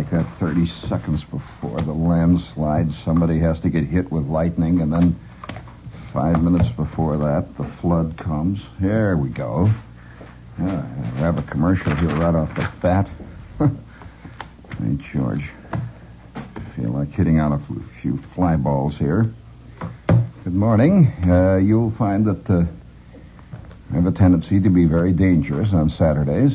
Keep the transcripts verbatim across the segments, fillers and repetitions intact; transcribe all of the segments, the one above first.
like that thirty seconds before the landslide. Somebody has to get hit with lightning, and then five minutes before that, the flood comes. Here we go. Yeah, I have a commercial here right off the bat. Hey, George. I feel like hitting out a few fly balls here. Good morning. Uh, you'll find that uh, I have a tendency to be very dangerous on Saturdays.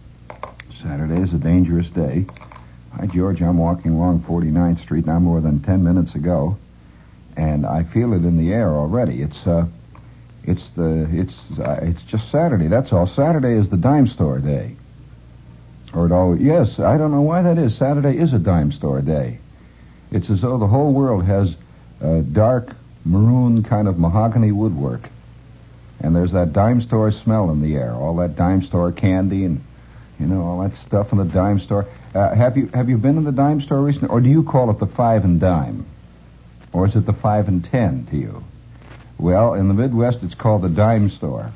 Saturday is a dangerous day. Hi, George. I'm walking along forty-ninth Street now more than ten minutes ago, and I feel it in the air already. It's uh, it's the it's uh, it's just Saturday. That's all. Saturday is the dime store day. Or it always, yes, I don't know why that is. Saturday is a dime store day. It's as though the whole world has a dark maroon kind of mahogany woodwork, and there's that dime store smell in the air. All that dime store candy and, you know, all that stuff in the dime store. Uh, have you have you been in the dime store recently, or do you call it the five and dime, or is it the five and ten to you? Well, in the Midwest, it's called the dime store,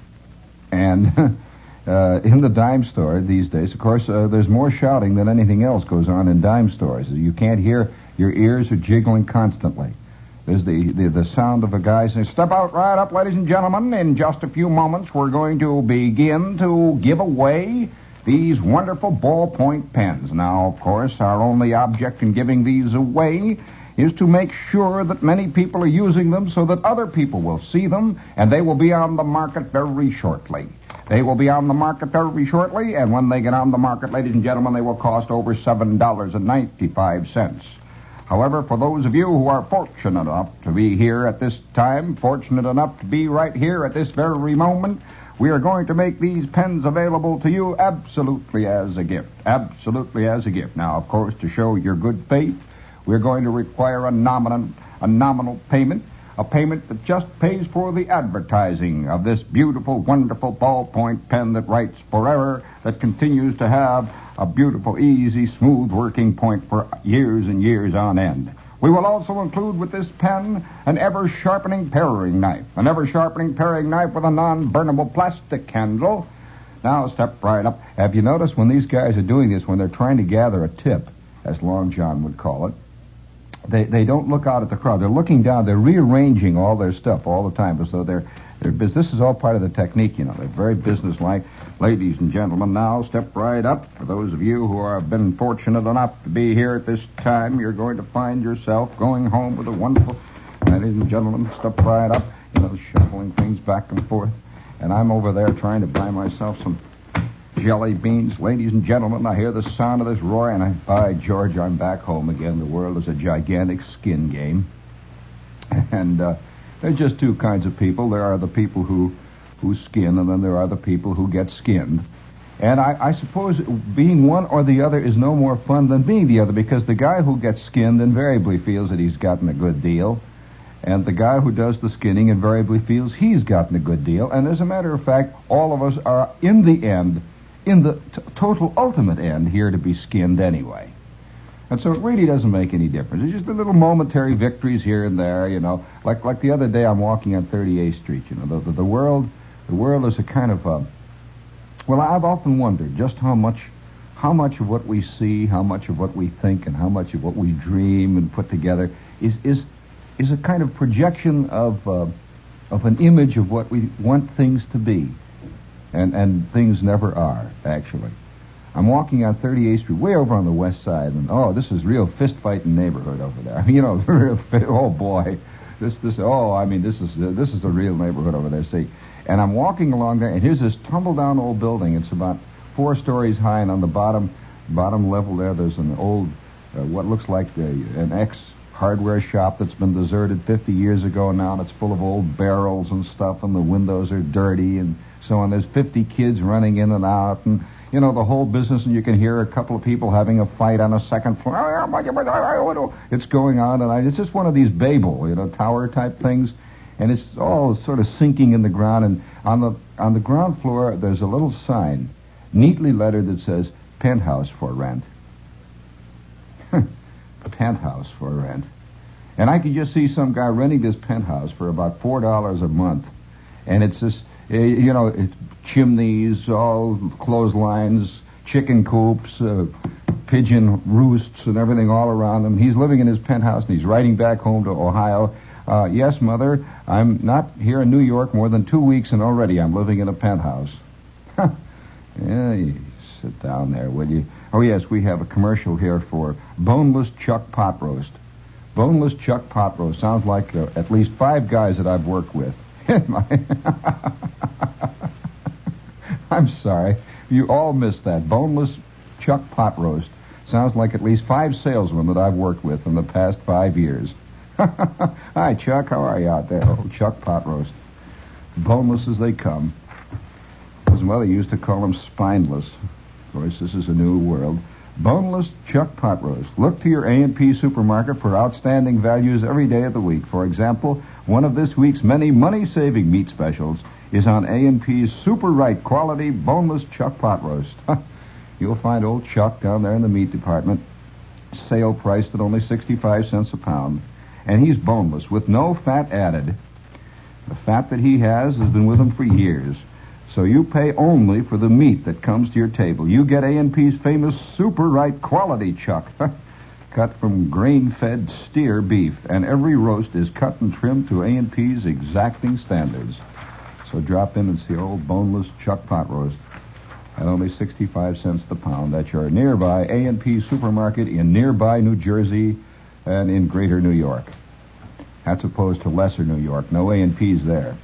and uh, in the dime store these days, of course, uh, there's more shouting than anything else goes on in dime stores. You can't hear; your ears are jiggling constantly. There's the, the, the sound of a guy saying, "Step out right up, ladies and gentlemen. In just a few moments, we're going to begin to give away these wonderful ballpoint pens." Now, of course, our only object in giving these away is to make sure that many people are using them so that other people will see them, and they will be on the market very shortly. They will be on the market very shortly, and when they get on the market, ladies and gentlemen, they will cost over seven dollars and ninety-five cents. However, for those of you who are fortunate enough to be here at this time, fortunate enough to be right here at this very moment, we are going to make these pens available to you absolutely as a gift. Absolutely as a gift. Now, of course, to show your good faith, we're going to require a nominal, a nominal payment, a payment that just pays for the advertising of this beautiful, wonderful ballpoint pen that writes forever, that continues to have a beautiful, easy, smooth working point for years and years on end. We will also include with this pen an ever-sharpening paring knife, an ever-sharpening paring knife with a non-burnable plastic handle. Now, step right up. Have you noticed when these guys are doing this, when they're trying to gather a tip, as Long John would call it, they they don't look out at the crowd. They're looking down. They're rearranging all their stuff all the time as though they're They're, this is all part of the technique, you know. They're very businesslike. Ladies and gentlemen, now step right up. For those of you who have been fortunate enough to be here at this time, you're going to find yourself going home with a wonderful... Ladies and gentlemen, step right up. You know, shuffling things back and forth. And I'm over there trying to buy myself some jelly beans. Ladies and gentlemen, I hear the sound of this roar, and I, by George, I'm back home again. The world is a gigantic skin game. And, uh... there are just two kinds of people. There are the people who, who skin, and then there are the people who get skinned. And I, I suppose being one or the other is no more fun than being the other, because the guy who gets skinned invariably feels that he's gotten a good deal, and the guy who does the skinning invariably feels he's gotten a good deal. And as a matter of fact, all of us are, in the end, in the t- total ultimate end, here to be skinned anyway. And so it really doesn't make any difference. It's just the little momentary victories here and there, you know. Like like the other day, I'm walking on thirty-eighth Street. You know, the the, the world, the world is a kind of uh, well, I've often wondered just how much, how much of what we see, how much of what we think, and how much of what we dream and put together is is is a kind of projection of uh, of an image of what we want things to be, and and things never are actually. I'm walking on thirty-eighth Street, way over on the west side, and oh, this is real fist-fighting neighborhood over there. You know, real, oh boy, this this oh, I mean, this is uh, this is a real neighborhood over there. See, and I'm walking along there, and here's this tumble-down old building. It's about four stories high, and on the bottom bottom level there, there's an old, uh, what looks like a, an ex-hardware shop that's been deserted fifty years ago now, and it's full of old barrels and stuff, and the windows are dirty and so on. There's fifty kids running in and out, and you know, the whole business, and you can hear a couple of people having a fight on a second floor. It's going on, and I, it's just one of these Babel, you know, tower-type things, and it's all sort of sinking in the ground. And on the on the ground floor, there's a little sign, neatly lettered, that says, "Penthouse for rent." Penthouse for rent. And I could just see some guy renting this penthouse for about four dollars a month, and it's this, you know, it's chimneys, all clotheslines, chicken coops, uh, pigeon roosts and everything all around him. He's living in his penthouse, and he's riding back home to Ohio. Uh, yes, Mother, I'm not here in New York more than two weeks, and already I'm living in a penthouse. Yeah, you sit down there, will you? Oh, yes, we have a commercial here for boneless chuck pot roast. Boneless chuck pot roast. Sounds like uh, at least five guys that I've worked with. I'm sorry. You all missed that. Boneless chuck pot roast. Sounds like at least five salesmen that I've worked with in the past five years. Hi, Chuck. How are you out there? Oh, chuck pot roast. Boneless as they come. His mother used to call them spineless. Of course, this is a new world. Boneless chuck pot roast. Look to your A and P supermarket for outstanding values every day of the week. For example, one of this week's many money-saving meat specials is on A and P's super right quality boneless chuck pot roast. You'll find old Chuck down there in the meat department, sale priced at only sixty-five cents a pound, and he's boneless with no fat added. The fat that he has has been with him for years. So you pay only for the meat that comes to your table. You get A and P's famous super right quality chuck, cut from grain-fed steer beef, and every roast is cut and trimmed to A and P's exacting standards. So drop in and see old boneless chuck pot roast at only sixty-five cents the pound at your nearby A and P supermarket in nearby New Jersey and in greater New York. That's opposed to lesser New York. No A and P's there.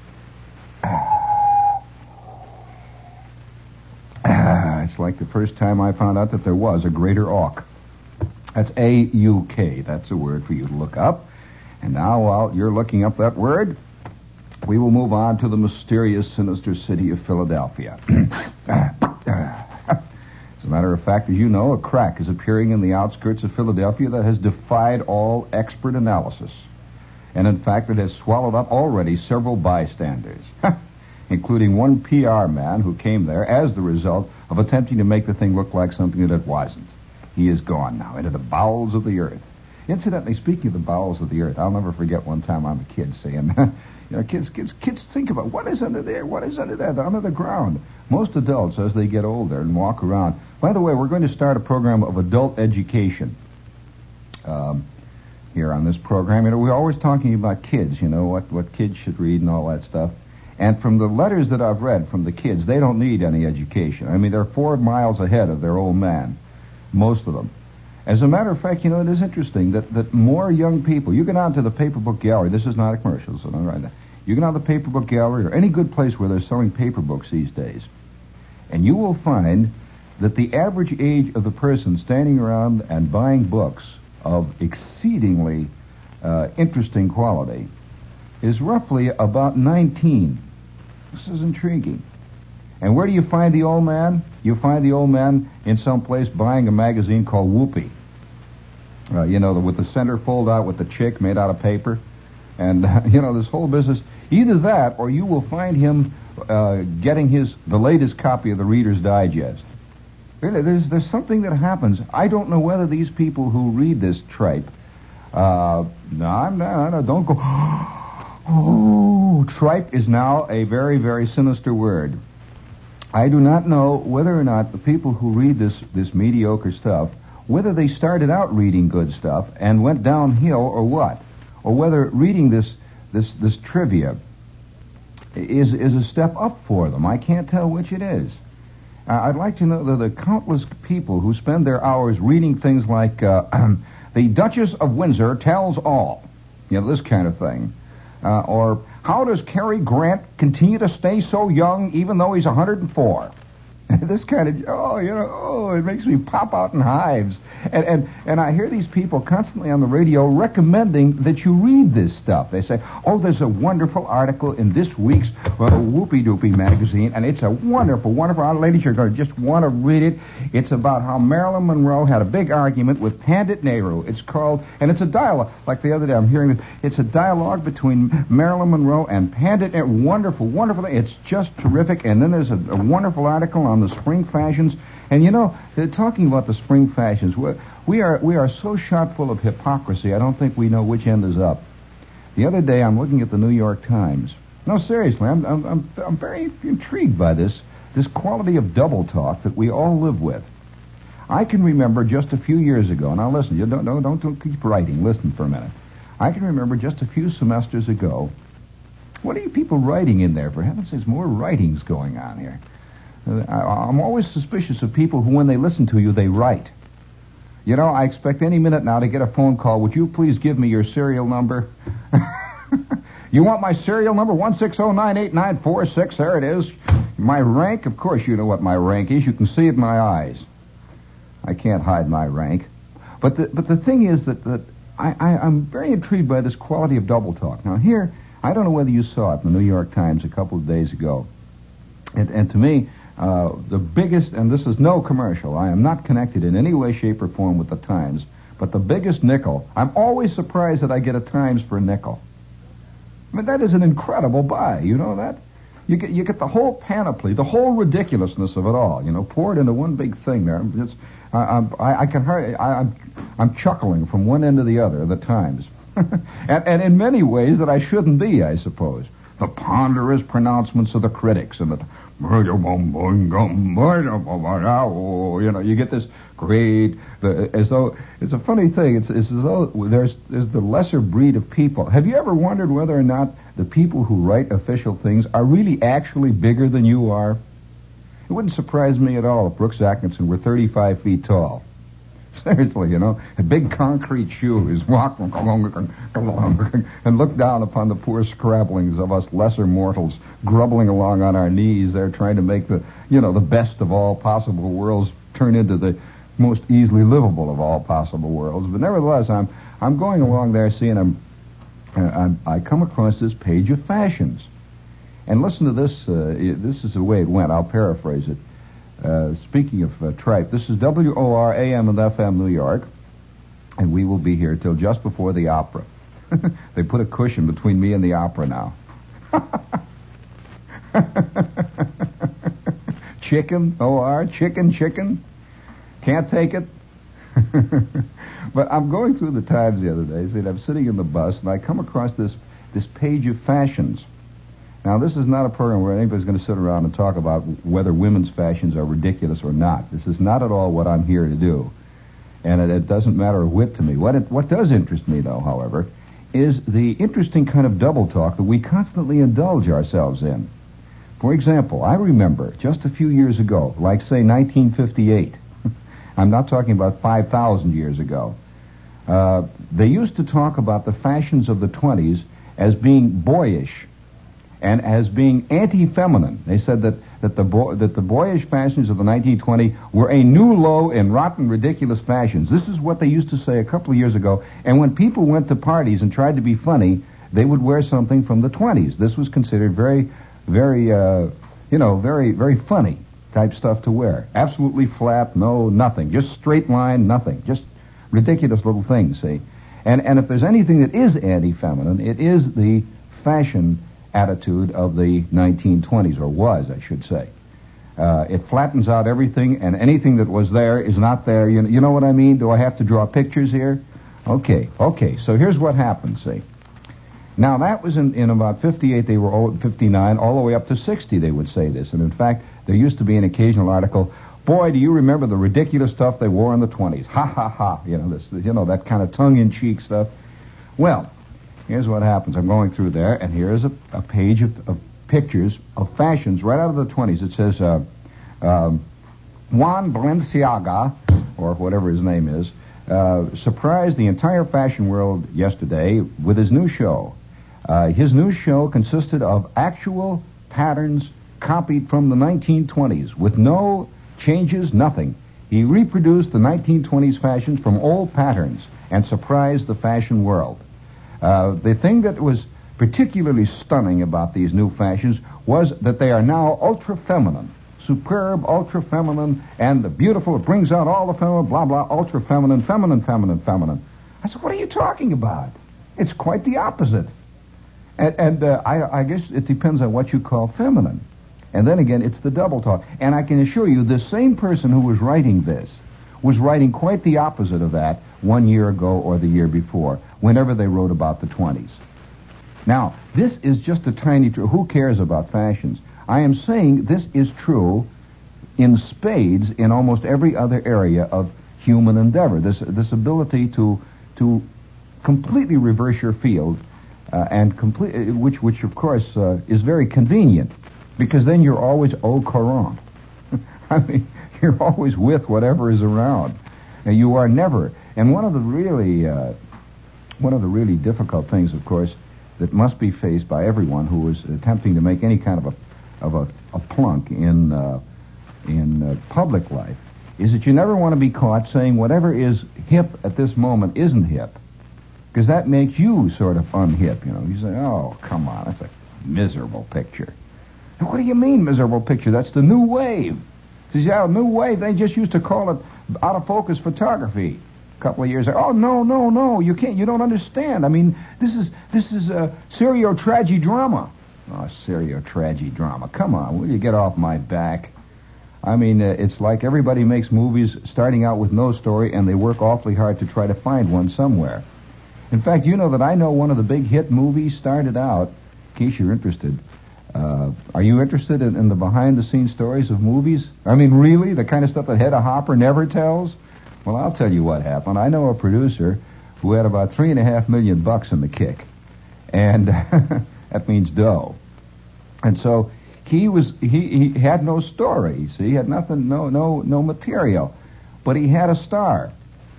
It's like the first time I found out that there was a greater Auk. That's A U K. That's a word for you to look up. And now, while you're looking up that word, we will move on to the mysterious, sinister city of Philadelphia. As a matter of fact, as you know, a crack is appearing in the outskirts of Philadelphia that has defied all expert analysis. And in fact, it has swallowed up already several bystanders, including one P R man who came there as the result of attempting to make the thing look like something that it wasn't. He is gone now into the bowels of the earth. Incidentally, speaking of the bowels of the earth, I'll never forget one time I'm a kid saying, you know, kids, kids, kids think about what is under there, what is under there, under the ground. Most adults, as they get older and walk around. By the way, we're going to start a program of adult education um, here on this program. You know, we're always talking about kids, you know, what, what kids should read and all that stuff. And from the letters that I've read from the kids, they don't need any education. I mean, they're four miles ahead of their old man, most of them. As a matter of fact, you know, it is interesting that, that more young people, you get out to the paper book gallery, this is not a commercial, so don't write that. You get out to the paper book gallery or any good place where they're selling paper books these days, and you will find that the average age of the person standing around and buying books of exceedingly uh, interesting quality is roughly about nineteen. This is intriguing. And where do you find the old man? You find the old man in some place buying a magazine called Whoopee. Uh, you know, the, with the center fold out with the chick made out of paper. And, uh, you know, this whole business. Either that or you will find him uh, getting his the latest copy of the Reader's Digest. Really, there's, there's something that happens. I don't know whether these people who read this tripe, uh, no, I'm not, no, don't go... Oh, tripe is now a very, very sinister word. I do not know whether or not the people who read this, this mediocre stuff, whether they started out reading good stuff and went downhill or what, or whether reading this this this trivia is is a step up for them. I can't tell which it is. Uh, I'd like to know the, the countless people who spend their hours reading things like uh, The Duchess of Windsor Tells All, you know, this kind of thing. Uh, or, how does Cary Grant continue to stay so young even though he's one hundred four? This kind of, oh, you know, oh, it makes me pop out in hives. And, and and I hear these people constantly on the radio recommending that you read this stuff. They say, oh, there's a wonderful article in this week's uh, Whoopie Doopie magazine, and it's a wonderful, wonderful, uh, ladies, you're going to just want to read it. It's about how Marilyn Monroe had a big argument with Pandit Nehru. It's called, and it's a dialogue, like the other day I'm hearing this, it's a dialogue between Marilyn Monroe and Pandit Nehru. Wonderful, wonderful. It's just terrific. And then there's a, a wonderful article on the spring fashions. And you know, they're talking about the spring fashions. We're, we are we are so shot full of hypocrisy, I don't think we know which end is up. The other day, I'm looking at the New York Times. No, seriously, I'm I'm I'm, I'm very intrigued by this this quality of double talk that we all live with. I can remember just a few years ago, now listen, you don't, don't, don't, don't keep writing, listen for a minute. I can remember just a few semesters ago, what are you people writing in there? For heaven's sakes, more writings going on here. Uh, I, I'm always suspicious of people who, when they listen to you, they write. You know, I expect any minute now to get a phone call. Would you please give me your serial number? You want my serial number? one six zero nine eight nine four six. There it is. My rank? Of course you know what my rank is. You can see it in my eyes. I can't hide my rank. But the, but the thing is that, that I, I, I'm very intrigued by this quality of double talk. Now here, I don't know whether you saw it in the New York Times a couple of days ago. And, and to me, uh, the biggest, and this is no commercial, I am not connected in any way, shape, or form with the Times, but the biggest nickel, I'm always surprised that I get a Times for a nickel. I mean, that is an incredible buy, you know that? You get you get the whole panoply, the whole ridiculousness of it all, you know, poured into one big thing there. I'm just, I, I'm, I, I can hardly, I, I'm, I'm chuckling from one end to the other of the Times. and, and in many ways that I shouldn't be, I suppose. The ponderous pronouncements of the critics and the, you know, you get this great, the, as though, it's a funny thing, it's, it's as though there's, there's the lesser breed of people. Have you ever wondered whether or not the people who write official things are really actually bigger than you are? It wouldn't surprise me at all if Brooks Atkinson were thirty-five feet tall. Seriously, you know, a big concrete shoes, walk and look down upon the poor scrabblings of us lesser mortals, grubbling along on our knees there, trying to make the, you know, the best of all possible worlds turn into the most easily livable of all possible worlds. But nevertheless, I'm I'm going along there, seeing I'm, I'm I come across this page of fashions, and listen to this. Uh, this is the way it went. I'll paraphrase it. Uh, speaking of uh, tripe, this is W O R A M and F M New York, and we will be here till just before the opera. They put a cushion between me and the opera now. Chicken, O R, chicken, chicken. Can't take it. But I'm going through the Times the other day, and I'm sitting in the bus, and I come across this, this page of fashions. Now, this is not a program where anybody's going to sit around and talk about whether women's fashions are ridiculous or not. This is not at all what I'm here to do. And it, it doesn't matter a whit to me. What it, what does interest me, though, however, is the interesting kind of double talk that we constantly indulge ourselves in. For example, I remember just a few years ago, like, say, nineteen fifty-eight. I'm not talking about five thousand years ago. Uh, they used to talk about the fashions of the twenties as being boyish and as being anti-feminine. They said that, that, the bo- that the boyish fashions of the nineteen twenties were a new low in rotten, ridiculous fashions. This is what they used to say a couple of years ago. And when people went to parties and tried to be funny, they would wear something from the twenties. This was considered very, very, uh, you know, very, very funny type stuff to wear. Absolutely flat, no, nothing. Just straight line, nothing. Just ridiculous little things, see? And, and if there's anything that is anti-feminine, it is the fashion attitude of the nineteen twenties, or was, I should say. Uh, it flattens out everything, and anything that was there is not there. You know, you know what I mean? Do I have to draw pictures here? Okay, okay, so here's what happened, see. Now, that was in, in about fifty-eight, they were all, fifty-nine, all the way up to sixty, they would say this. And in fact, there used to be an occasional article, boy, do you remember the ridiculous stuff they wore in the twenties? Ha, ha, ha. You know, this, you know, that kind of tongue-in-cheek stuff. Well, here's what happens. I'm going through there, and here's a, a page of, of pictures of fashions right out of the twenties. It says, uh, um, Juan Balenciaga, or whatever his name is, uh, surprised the entire fashion world yesterday with his new show. Uh, his new show consisted of actual patterns copied from the nineteen twenties with no changes, nothing. He reproduced the nineteen twenties fashions from old patterns and surprised the fashion world. Uh, the thing that was particularly stunning about these new fashions was that they are now ultra-feminine. Superb, ultra-feminine, and the beautiful, it brings out all the feminine, blah, blah, ultra-feminine, feminine, feminine, feminine. I said, what are you talking about? It's quite the opposite. And, and uh, I, I guess it depends on what you call feminine. And then again, it's the double talk. And I can assure you, this same person who was writing this was writing quite the opposite of that one year ago or the year before, whenever they wrote about the twenties. Now, this is just a tiny... Tr- who cares about fashions? I am saying this is true in spades in almost every other area of human endeavor. This this ability to to completely reverse your field, uh, and complete, which which of course uh, is very convenient, because then you're always au courant. I mean, you're always with whatever is around, and you are never. And one of the really uh, one of the really difficult things, of course, that must be faced by everyone who is attempting to make any kind of a of a, a plunk in uh, in uh, public life, is that you never want to be caught saying whatever is hip at this moment isn't hip, because that makes you sort of unhip. You know, you say, "Oh, come on, that's a miserable picture." And what do you mean, miserable picture? That's the new wave. Says, "Yeah, new wave. They just used to call it out of focus photography a couple of years ago." Oh, no, no, no, you can't. You don't understand. I mean, this is this is a serio-tragi-drama. Oh, serio-tragi-drama. Come on, will you get off my back? I mean, uh, it's like everybody makes movies starting out with no story, and they work awfully hard to try to find one somewhere. In fact, you know that I know one of the big hit movies started out, in case you're interested. Uh, are you interested in, in the behind-the-scenes stories of movies? I mean, really? The kind of stuff that Hedda Hopper never tells? Well, I'll tell you what happened. I know a producer who had about three and a half million bucks in the kick. And that means dough. And so he was he, he had no story, see, he had nothing, no no no material, but he had a star.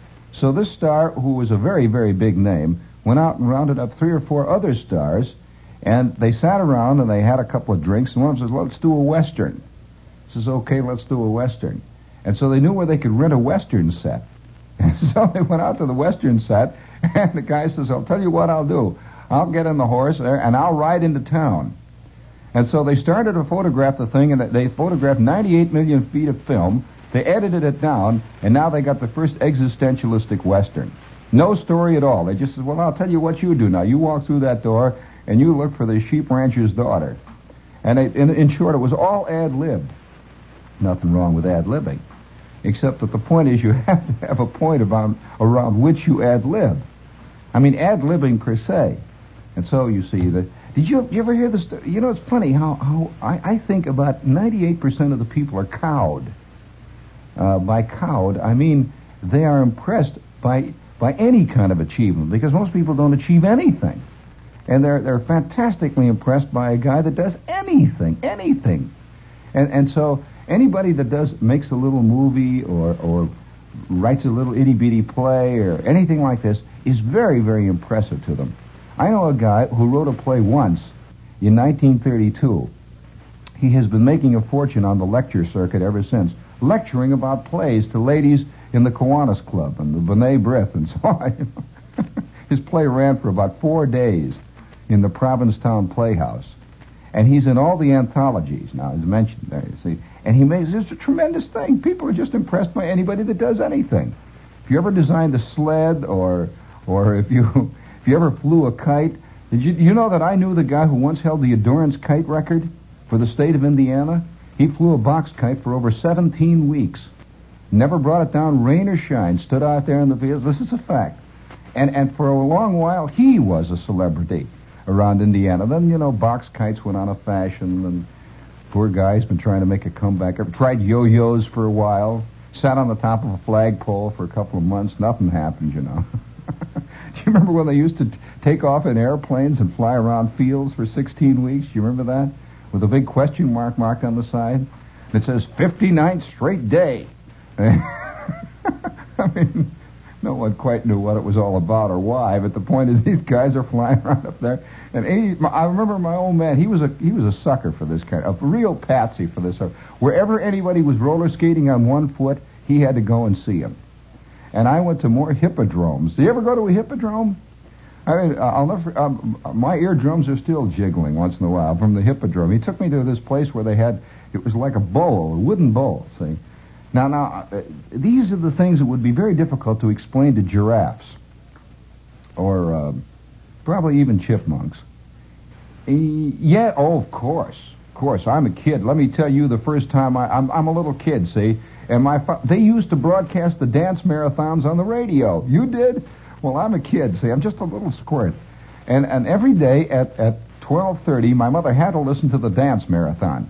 So this star, who was a very very big name, went out and rounded up three or four other stars, and they sat around and they had a couple of drinks. And one of them says, "Let's do a western." He says, "Okay, let's do a western." And so they knew where they could rent a western set. And so they went out to the western set, and the guy says, "I'll tell you what I'll do. I'll get in the horse there and I'll ride into town." And so they started to photograph the thing, and they photographed ninety-eight million feet of film. They edited it down, and now they got the first existentialistic western. No story at all. They just said, "Well, I'll tell you what you do now. You walk through that door, and you look for the sheep rancher's daughter." And it, in, in short, it was all ad-libbed. Nothing wrong with ad-libbing, except that the point is you have to have a point about, around which you ad-lib. I mean, ad-libbing per se. And so you see that. Did you, you ever hear this? You know, it's funny how, how I, I think about ninety-eight percent of the people are cowed. Uh, by cowed, I mean they are impressed by by any kind of achievement, because most people don't achieve anything. And they're they're fantastically impressed by a guy that does anything, anything. And and so anybody that does makes a little movie or or writes a little itty-bitty play or anything like this is very, very impressive to them. I know a guy who wrote a play once in nineteen thirty-two. He has been making a fortune on the lecture circuit ever since, lecturing about plays to ladies in the Kiwanis Club and the B'nai B'rith and so on. His play ran for about four days in the Provincetown Playhouse. And he's in all the anthologies now, as mentioned there, you see. And he makes this a tremendous thing. People are just impressed by anybody that does anything. If you ever designed a sled, or or if you if you ever flew a kite, did you, you know that I knew the guy who once held the endurance kite record for the state of Indiana? He flew a box kite for over seventeen weeks. Never brought it down, rain or shine, stood out there in the fields. This is a fact. And and for a long while, he was a celebrity around Indiana. Then, you know, box kites went out of fashion, and poor guy's been trying to make a comeback. Tried yo-yos for a while, sat on the top of a flagpole for a couple of months. Nothing happened, you know. Do you remember when they used to t- take off in airplanes and fly around fields for sixteen weeks? Do you remember that? With a big question mark marked on the side. It says, fifty-ninth straight day. I mean, no one quite knew what it was all about or why, but the point is these guys are flying around up there. And he, I remember my old man, he was a he was a sucker for this kind, a real patsy for this stuff. Wherever anybody was roller skating on one foot, he had to go and see him. And I went to more hippodromes. Do you ever go to a hippodrome? I mean, I'll never. Um, my eardrums are still jiggling once in a while from the hippodrome. He took me to this place where they had, it was like a bowl, a wooden bowl. See, now, now, uh, these are the things that would be very difficult to explain to giraffes, or uh, probably even chipmunks. E- yeah, oh, of course, of course. I'm a kid. Let me tell you, the first time I, I'm, I'm a little kid, see, and my fa- they used to broadcast the dance marathons on the radio. You did? Well, I'm a kid, see, I'm just a little squirt. And and every day at, at twelve thirty, my mother had to listen to the dance marathon.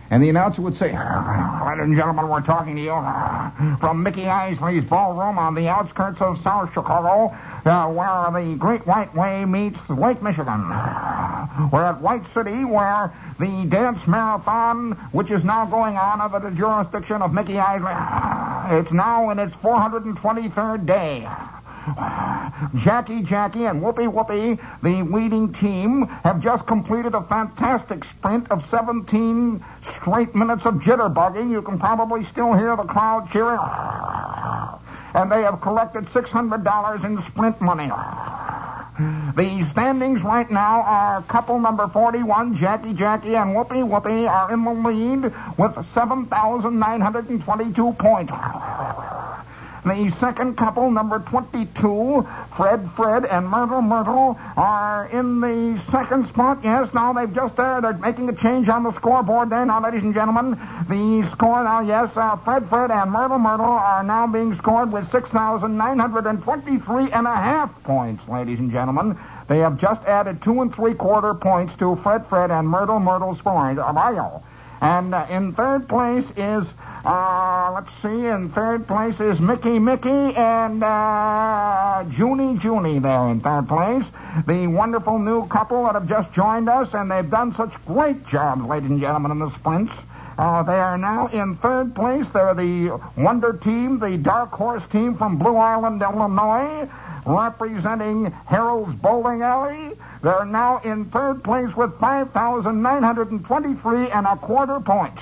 And the announcer would say, ladies and gentlemen, we're talking to you from Mickey Isley's Ballroom on the outskirts of South Chicago, uh, where the Great White Way meets Lake Michigan. We're at White City, where the dance marathon, which is now going on under the jurisdiction of Mickey Isley, it's now in its four hundred twenty-third day. Jackie Jackie and Whoopie Whoopie, the leading team, have just completed a fantastic sprint of seventeen straight minutes of jitterbugging. You can probably still hear the crowd cheering. And they have collected six hundred dollars in sprint money. The standings right now are couple number forty-one, Jackie Jackie and Whoopie Whoopie, are in the lead with seven thousand nine hundred twenty-two points. The second couple, number twenty-two, Fred Fred and Myrtle Myrtle, are in the second spot. Yes, now they've just there. They're making a change on the scoreboard there now, ladies and gentlemen. The score now, yes, uh, Fred Fred and Myrtle Myrtle are now being scored with six thousand nine hundred twenty-three and a half points, ladies and gentlemen. They have just added two and three quarter points to Fred Fred and Myrtle Myrtle's scoring. And uh, in third place is... Uh, let's see, in third place is Mickey Mickey and uh, Junie Junie there in third place. The wonderful new couple that have just joined us, and they've done such great jobs, ladies and gentlemen, in the sprints. Uh, they are now in third place. They're the Wonder Team, the Dark Horse team from Blue Island, Illinois, representing Harold's Bowling Alley. They're now in third place with five thousand nine hundred twenty-three and a quarter points.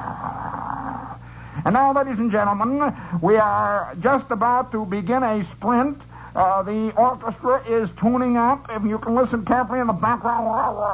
And now, ladies and gentlemen, we are just about to begin a sprint. Uh, the orchestra is tuning up. If you can listen carefully in the background,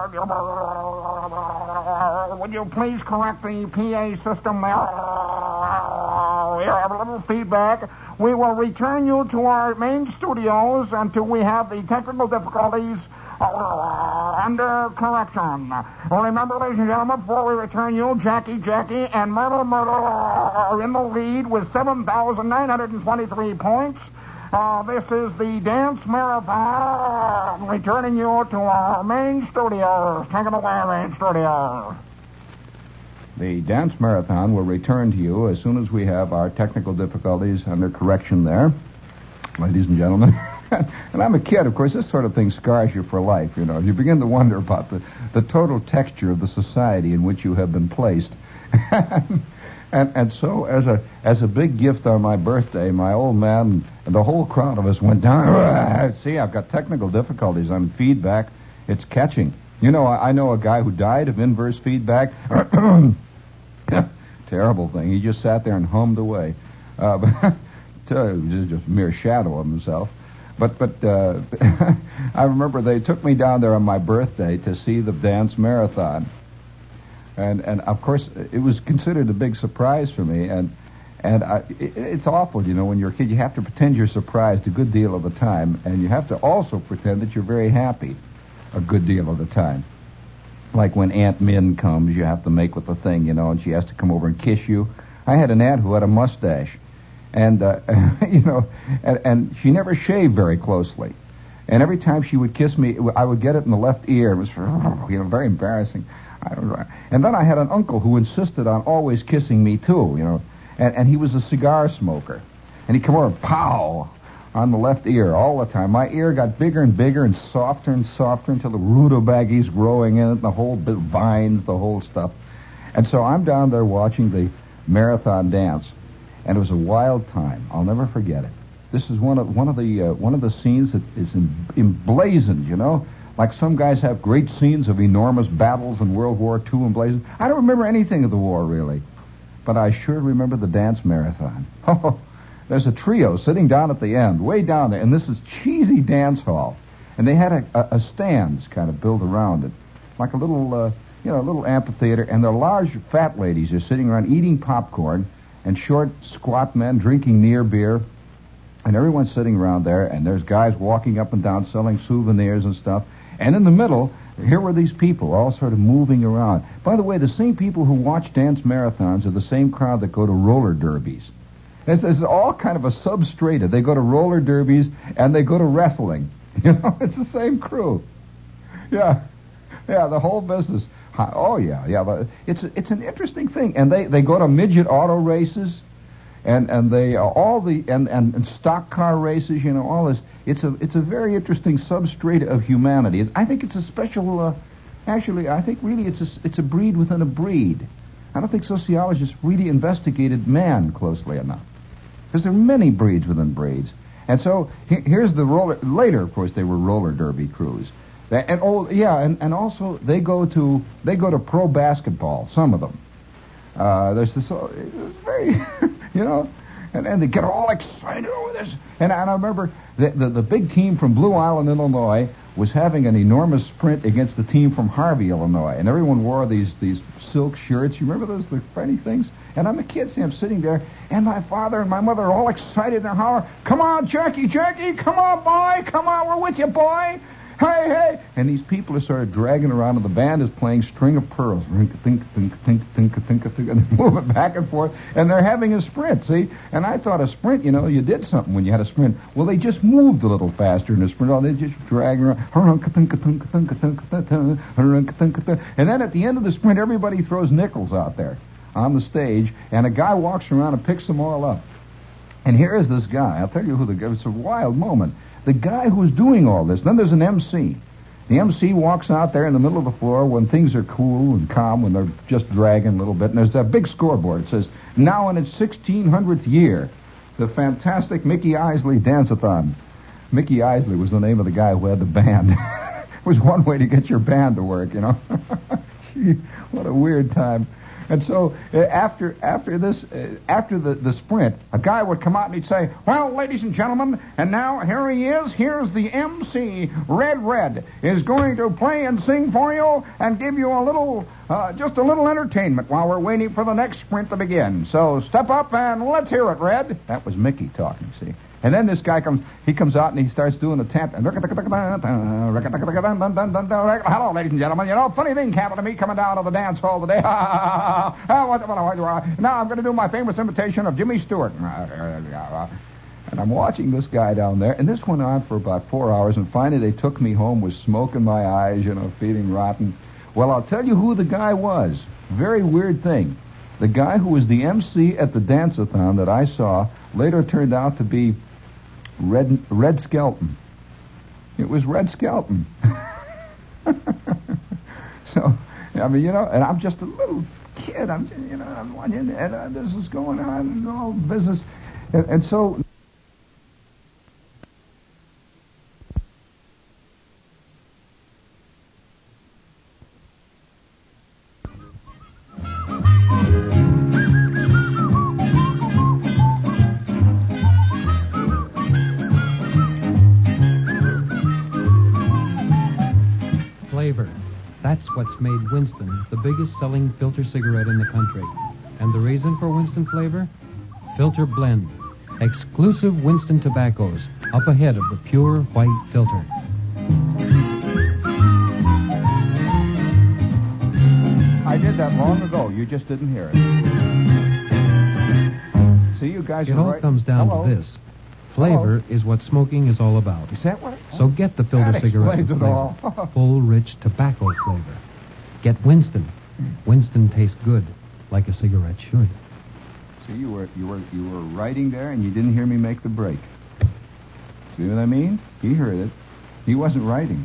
would you please correct the P A system there? We have a little feedback. We will return you to our main studios until we have the technical difficulties under correction. Well, remember, ladies and gentlemen, before we return you, Jackie Jackie and Myrtle Myrtle are in the lead with seven thousand nine hundred twenty-three points. Uh, this is the Dance Marathon, returning you to our main studios. Take it away, main studios. The Dance Marathon will return to you as soon as we have our technical difficulties under correction there, ladies and gentlemen. And I'm a kid, of course, this sort of thing scars you for life, you know. You begin to wonder about the, the total texture of the society in which you have been placed. and, and so as a as a big gift on my birthday, my old man and the whole crowd of us went down. See, I've got technical difficulties on feedback. It's catching. You know, I, I know a guy who died of inverse feedback. Terrible thing. He just sat there and hummed away. Uh, but it was just a mere shadow of himself. But but uh, I remember they took me down there on my birthday to see the Dance Marathon. And, and of course, it was considered a big surprise for me. And and I, it, it's awful, you know, when you're a kid. You have to pretend you're surprised a good deal of the time. And you have to also pretend that you're very happy a good deal of the time. Like when Aunt Min comes, you have to make with the thing, you know, and she has to come over and kiss you. I had an aunt who had a mustache. And, uh, you know, and, and she never shaved very closely. And every time she would kiss me, I would get it in the left ear. It was, you know, very embarrassing. I don't know. And then I had an uncle who insisted on always kissing me, too, you know. And, and he was a cigar smoker. And he'd come over and pow on the left ear all the time. My ear got bigger and bigger and softer and softer until the rutabagas growing in it, the whole bit, vines, the whole stuff. And so I'm down there watching the marathon dance. And it was a wild time. I'll never forget it. This is one of one of the uh, one of the scenes that is in, emblazoned, you know, like some guys have great scenes of enormous battles in World War Two emblazoned. I don't remember anything of the war really, but I sure remember the Dance Marathon. Oh, there's a trio sitting down at the end, way down there, and this is cheesy dance hall, and they had a, a, a stands kind of built around it, like a little uh, you know a little amphitheater, and the large fat ladies are sitting around eating popcorn. And short, squat men drinking near beer. And everyone's sitting around there, and there's guys walking up and down selling souvenirs and stuff. And in the middle, here were these people all sort of moving around. By the way, the same people who watch dance marathons are the same crowd that go to roller derbies. It's, it's all kind of a substrata. They go to roller derbies, and they go to wrestling. You know, it's the same crew. Yeah, yeah, the whole business. Hi- Oh yeah, yeah. But it's it's an interesting thing, and they, they go to midget auto races, and and they uh, all the and, and, and stock car races. You know, all this. It's a it's a very interesting substrate of humanity. It's, I think it's a special. Uh, actually, I think really it's a it's a breed within a breed. I don't think sociologists really investigated man closely enough, because there are many breeds within breeds. And so he- here's the roller. Later, of course, they were roller derby crews. That- And oh yeah, and, and also they go to they go to pro basketball. Some of them. Uh, there's this. uh, It's very, you know, and, and they get all excited over this. And, and I remember the, the the big team from Blue Island, Illinois, was having an enormous sprint against the team from Harvey, Illinois, and everyone wore these these silk shirts. You remember those the funny things? And I'm a kid, see, I'm sitting there, and my father and my mother are all excited and holler, "Come on, Jackie, Jackie, come on, boy, come on, we're with you, boy. Hey, hey!" And these people are sort of dragging around, and the band is playing String of Pearls. Think, think, think, think, think, think, think, and they're moving back and forth, and they're having a sprint, see? And I thought a sprint, you know, you did something when you had a sprint. Well, they just moved a little faster in the sprint. Oh, they just dragging around. And then at the end of the sprint, everybody throws nickels out there on the stage, and a guy walks around and picks them all up. And here is this guy. I'll tell you who the guy. It's a wild moment. The guy who's doing all this. Then there's an M C. The M C walks out there in the middle of the floor when things are cool and calm, when they're just dragging a little bit. And there's that big scoreboard. It says, "Now in its sixteen hundredth year, the fantastic Mickey Isley Dance-a-thon." Mickey Isley was the name of the guy who had the band. It was one way to get your band to work, you know. Gee, what a weird time. And so uh, after after this, uh, after the, the sprint, a guy would come out and he'd say, "Well, ladies and gentlemen, and now here he is. Here's the M C. Red Red is going to play and sing for you and give you a little, uh, just a little entertainment while we're waiting for the next sprint to begin. So step up and let's hear it, Red." That was Mickey talking, see. And then this guy comes, he comes out and he starts doing the tap. Hello, ladies and gentlemen. You know, funny thing happened to me coming down to the dance hall today. Now I'm going to do my famous imitation of Jimmy Stewart. And I'm watching this guy down there, and this went on for about four hours, and finally they took me home with smoke in my eyes, you know, feeling rotten. Well, I'll tell you who the guy was. Very weird thing. The guy who was the M C at the dance-a-thon that I saw later turned out to be Red Red Skelton. It was Red Skelton. So, I mean, you know, and I'm just a little kid. I'm, you know, I'm watching, and uh, this is going on, and all business, and, and so. That's what's made Winston the biggest selling filter cigarette in the country. And the reason for Winston flavor? Filter Blend. Exclusive Winston tobaccos up ahead of the pure white filter. I did that long ago. You just didn't hear it. See, you guys it are all right. comes down Hello. to this. Flavor Hello. is what smoking is all about. Is that what? So get the filter That cigarette explains with it flavor. all. Full, rich tobacco flavor. Get Winston. Winston tastes good, like a cigarette should. See, you were you were you were writing there, and you didn't hear me make the break. See what I mean? He heard it. He wasn't writing.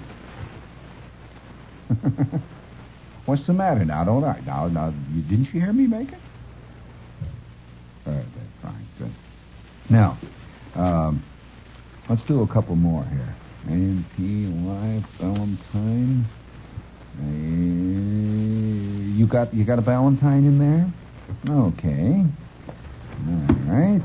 What's the matter now? Don't I? Now, now, you, didn't you hear me make it? All right, then, fine, good. Now, um, let's do a couple more here. A M P Live Valentine. Uh, you got you got a Valentine in there? Okay. All right.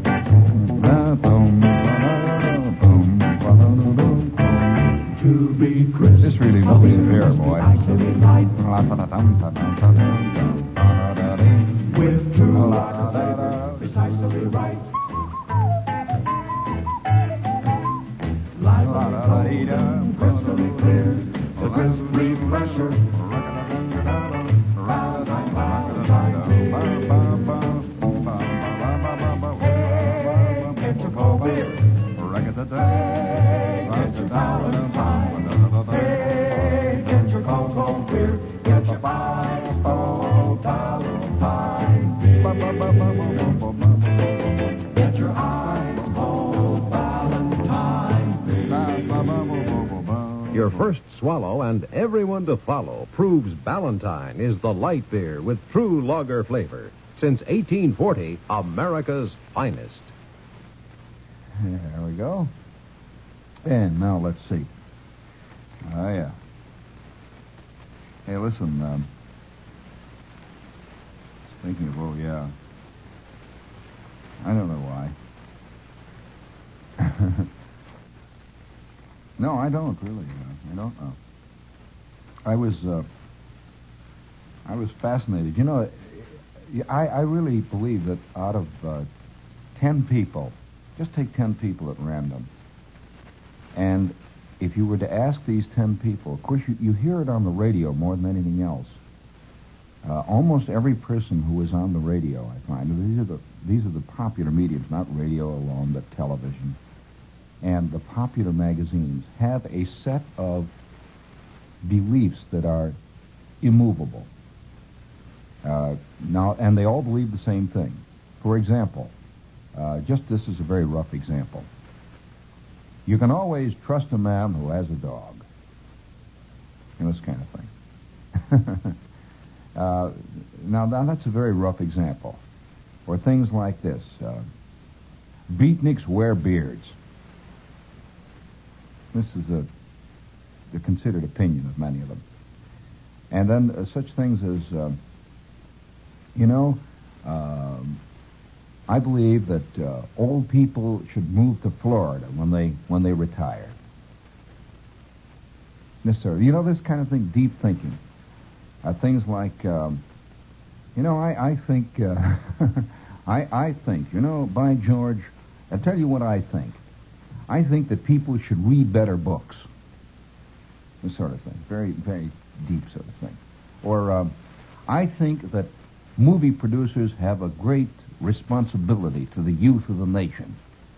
To be crisp. This really looks severe, boy. With true flavor, precisely right. Lively, golden, crystally clear. The crisp refresher. Valentine, Valentine, first swallow and everyone to follow proves Ballantine is the light beer with true lager flavor. Since eighteen forty, America's finest. There we go. And now let's see. Oh, yeah. Hey, listen, um, speaking of, oh, yeah. I don't know why. No, I don't, really. Uh, I don't know. I was, uh, I was fascinated. You know, I, I really believe that out of uh, ten people, just take ten people at random, and if you were to ask these ten people, of course, you, you hear it on the radio more than anything else. Uh, almost every person who is on the radio, I find, these are the these are the popular mediums, not radio alone, but television, and the popular magazines have a set of beliefs that are immovable. Uh, now, and they all believe the same thing. For example, uh, just this is a very rough example. You can always trust a man who has a dog. And this kind of thing. uh, now, now, that's a very rough example. Or things like this. Uh, beatniks wear beards. This is a, the considered opinion of many of them. And then uh, such things as, uh, you know, um, I believe that uh, old people should move to Florida when they when they retire. This sort of, you know, this kind of thing, deep thinking. Uh, things like, um, you know, I, I think, uh, I, I think, you know, by George, I'll tell you what I think. I think that people should read better books. This sort of thing. Very, very deep sort of thing. Or, um, I think that movie producers have a great responsibility to the youth of the nation.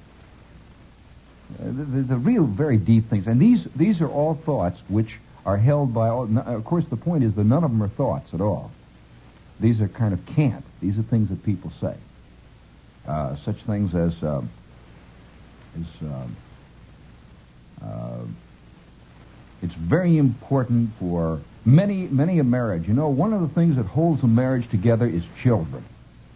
Uh, the, the, the real, very deep things. And these these are all thoughts which are held by all... Of course, the point is that none of them are thoughts at all. These are kind of cant. These are things that people say. Uh, such things as... Uh, as um, uh, it's very important for many, many a marriage. You know, one of the things that holds a marriage together is children.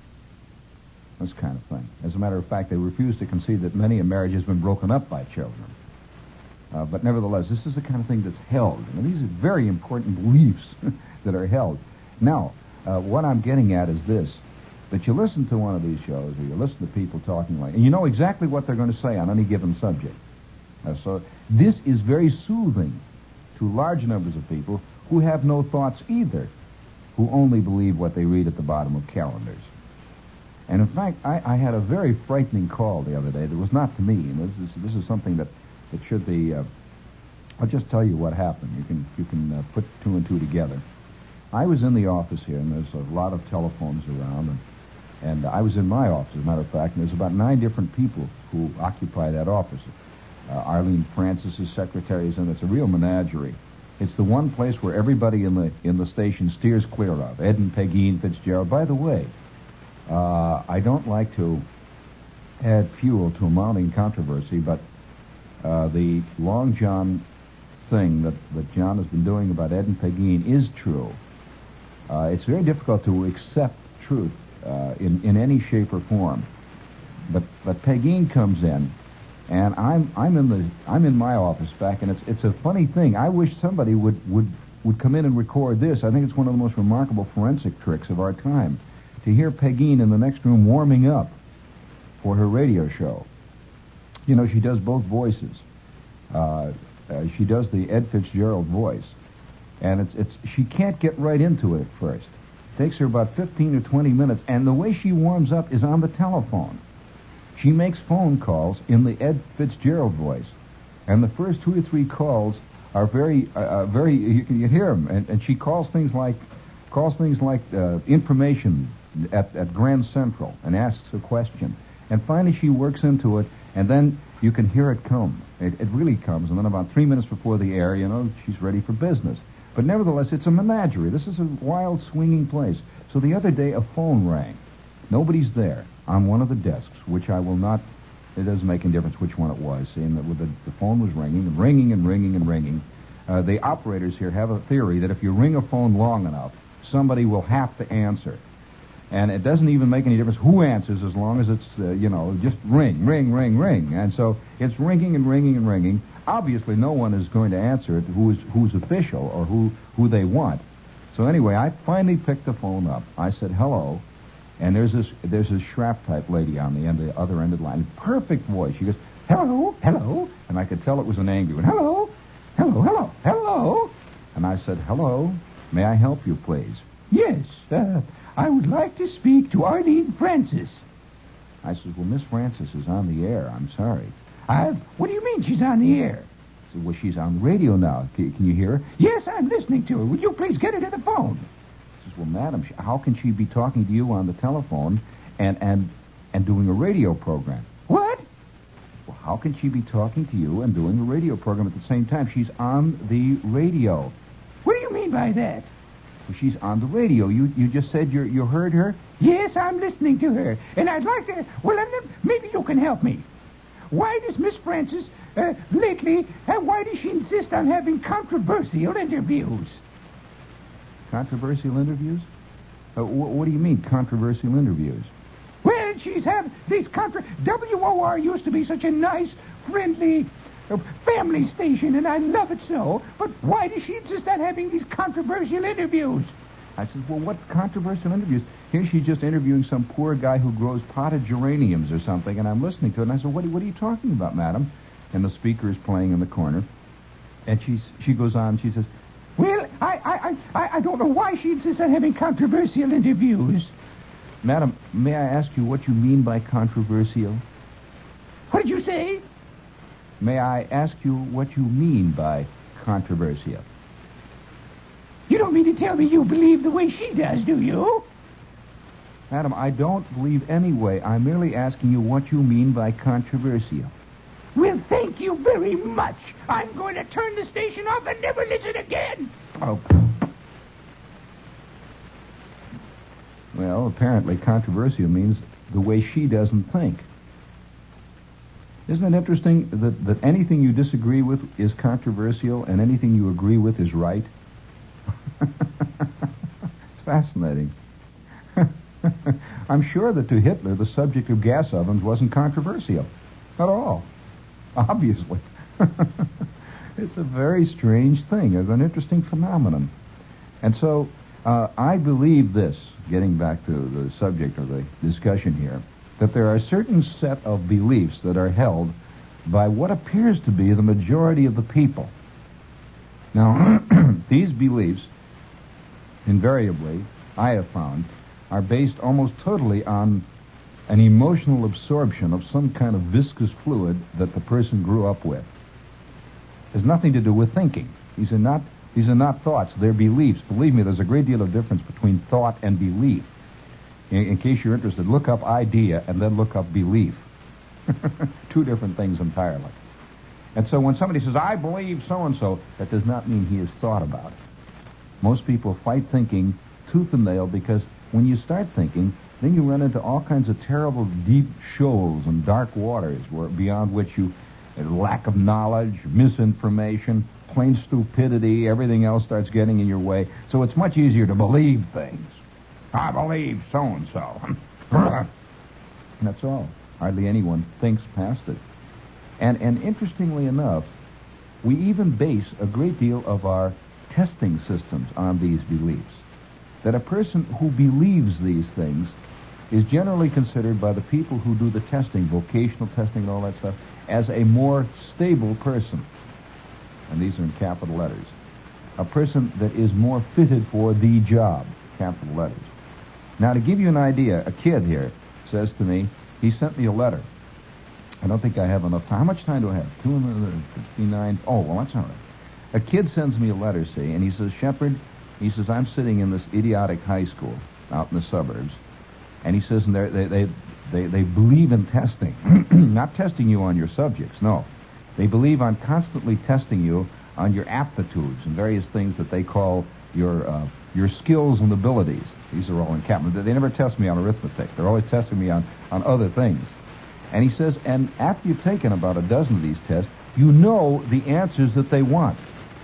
This kind of thing. As a matter of fact, they refuse to concede that many a marriage has been broken up by children. Uh, but nevertheless, this is the kind of thing that's held. And these are very important beliefs that are held. Now, uh, what I'm getting at is this, that you listen to one of these shows, or you listen to people talking like, and you know exactly what they're going to say on any given subject. Uh, so this is very soothing to large numbers of people who have no thoughts either, who only believe what they read at the bottom of calendars. And in fact, I, I had a very frightening call the other day that was not to me, and this is, this is something that, that should be, uh, I'll just tell you what happened. You can, you can uh, put two and two together. I was in the office here, and there's a lot of telephones around, and, and I was in my office, as a matter of fact, and there's about nine different people who occupy that office. Uh, Arlene Francis's secretary is in. It's a real menagerie. It's the one place where everybody in the in the station steers clear of. Ed and Peggy and Fitzgerald. By the way, uh, I don't like to add fuel to a mounting controversy, but uh, the Long John thing that, that John has been doing about Ed and Peggy is true. Uh, it's very difficult to accept truth uh, in, in any shape or form. But but Peggy comes in, and I'm I'm in the I'm in my office back, and it's it's a funny thing. I wish somebody would, would, would come in and record this. I think it's one of the most remarkable forensic tricks of our time, to hear Peggy in the next room warming up for her radio show. You know, she does both voices. Uh, uh, she does the Ed Fitzgerald voice, and it's it's she can't get right into it at first. It takes her about fifteen or twenty minutes, and the way she warms up is on the telephone. She makes phone calls in the Ed Fitzgerald voice, and the first two or three calls are very, uh, uh, very. You can you hear them, and, and she calls things like, calls things like uh, information at at Grand Central, and asks a question, and finally she works into it, and then you can hear it come. It, it really comes, and then about three minutes before the air, you know, she's ready for business. But nevertheless, it's a menagerie. This is a wild, swinging place. So the other day, a phone rang. Nobody's there on one of the desks, which I will not, it doesn't make any difference which one it was, seeing that the, the phone was ringing and ringing and ringing and ringing uh, the operators here have a theory that if you ring a phone long enough, somebody will have to answer. And it doesn't even make any difference who answers as long as it's, uh, you know, just ring, ring, ring, ring. And so it's ringing and ringing and ringing. Obviously, no one is going to answer it who's, who's official or who, who they want. So anyway, I finally picked the phone up. I said, hello. And there's this there's this Schrapp-type lady on the end, the other end of the line. Perfect voice. She goes, hello, hello. And I could tell it was an angry one. Hello, hello, hello, hello. And I said, hello, may I help you, please? Yes, uh, I would like to speak to Arlene Francis. I said, well, Miss Francis is on the air. I'm sorry. Uh, what do you mean she's on the air? I said, well, she's on the radio now. Can, can you hear her? Yes, I'm listening to her. Would you please get her to the phone? I said, well, madam, how can she be talking to you on the telephone and, and, and doing a radio program? What? Well, how can she be talking to you and doing a radio program at the same time? She's on the radio. What do you mean by that? Well, she's on the radio. You you just said you you heard her? Yes, I'm listening to her. And I'd like to... Well, then maybe you can help me. Why does Miss Francis, uh, lately, uh, why does she insist on having controversial interviews? Controversial interviews? Uh, wh- what do you mean, controversial interviews? Well, she's having these contra... W O R used to be such a nice, friendly... A family station, and I love it so. But why does she insist on having these controversial interviews? I said, well, what controversial interviews? Here she's just interviewing some poor guy who grows potted geraniums or something, and I'm listening to it, and I said, what, what are you talking about, madam? And the speaker is playing in the corner, and she's, she goes on, she says, well, I, I, I, I don't know why she insists on having controversial interviews. Madam, may I ask you what you mean by controversial? What did you say? May I ask you what you mean by controversial? You don't mean to tell me you believe the way she does, do you? Madam, I don't believe any way. I'm merely asking you what you mean by controversial. Well, thank you very much. I'm going to turn the station off and never listen again. Oh. Well, apparently controversial means the way she doesn't think. Isn't it interesting that, that anything you disagree with is controversial and anything you agree with is right? It's fascinating. I'm sure that to Hitler, the subject of gas ovens wasn't controversial at all. Obviously. It's a very strange thing. It's an interesting phenomenon. And so uh, I believe this, getting back to the subject of the discussion here, that there are a certain set of beliefs that are held by what appears to be the majority of the people. Now, these beliefs, invariably, I have found, are based almost totally on an emotional absorption of some kind of viscous fluid that the person grew up with. It has nothing to do with thinking. These are not, these are not thoughts, they're beliefs. Believe me, there's a great deal of difference between thought and belief. In, in case you're interested, look up idea and then look up belief. Two different things entirely. And so when somebody says, I believe so-and-so, that does not mean he has thought about it. Most people fight thinking tooth and nail because when you start thinking, then you run into all kinds of terrible deep shoals and dark waters where beyond which you, lack of knowledge, misinformation, plain stupidity, everything else starts getting in your way. So it's much easier to believe things. I believe so-and-so. That's all. Hardly anyone thinks past it. And, and interestingly enough, we even base a great deal of our testing systems on these beliefs. That a person who believes these things is generally considered by the people who do the testing, vocational testing and all that stuff, as a more stable person. And these are in capital letters. A person that is more fitted for the job, capital letters. Now, to give you an idea, a kid here says to me, he sent me a letter. I don't think I have enough time. How much time do I have? two fifty-nine. Oh, well, that's all right. A kid sends me a letter, see, and he says, Shepard, he says, I'm sitting in this idiotic high school out in the suburbs, and he says, and they they they they believe in testing, not testing you on your subjects, no. They believe on constantly testing you on your aptitudes and various things that they call your uh, your skills and abilities. These are all in capital. They never test me on arithmetic. They're always testing me on, on other things. And he says, and after you've taken about a dozen of these tests, you know the answers that they want.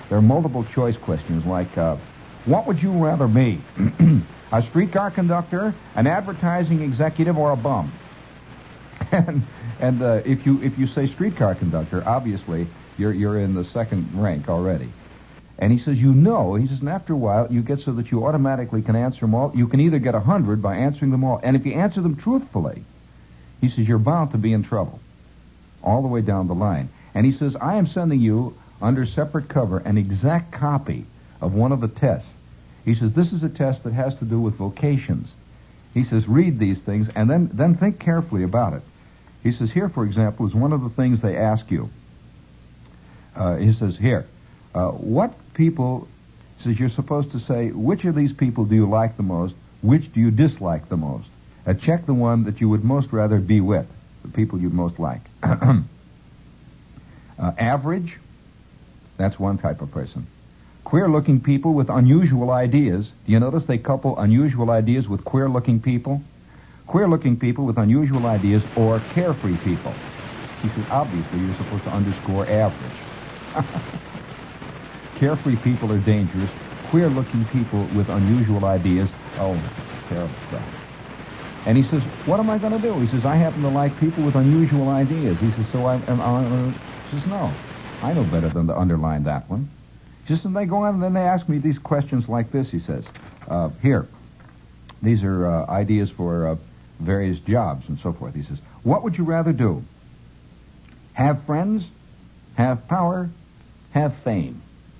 there are multiple choice questions like, uh, what would you rather be? A streetcar conductor, an advertising executive, or a bum? and and uh, if you if you say streetcar conductor, obviously you're you're in the second rank already. And he says, you know, he says, and after a while you get so that you automatically can answer them all. You can either get a hundred by answering them all, and if you answer them truthfully, he says, you're bound to be in trouble all the way down the line. And he says, I am sending you under separate cover an exact copy of one of the tests. He says, this is a test that has to do with vocations. He says, read these things and then, then think carefully about it. He says, here, for example, is one of the things they ask you. Uh, he says, here, uh, what people, he says, you're supposed to say, which of these people do you like the most? Which do you dislike the most? Uh, check the one that you would most rather be with, the people you'd most like. uh, average, that's one type of person. Queer-looking people with unusual ideas. Do you notice they couple unusual ideas with queer-looking people? Queer-looking people with unusual ideas or carefree people. He says, obviously, you're supposed to underscore average. Carefree people are dangerous. Queer-looking people with unusual ideas, oh, terrible stuff. And he says, what am I going to do? He says, I happen to like people with unusual ideas. He says, so I, I, I he says, no, I know better than to underline that one. He says, and they go on and then they ask me these questions like this, he says. Uh, here, these are uh, ideas for uh, various jobs and so forth. He says, what would you rather do? Have friends, have power, have fame?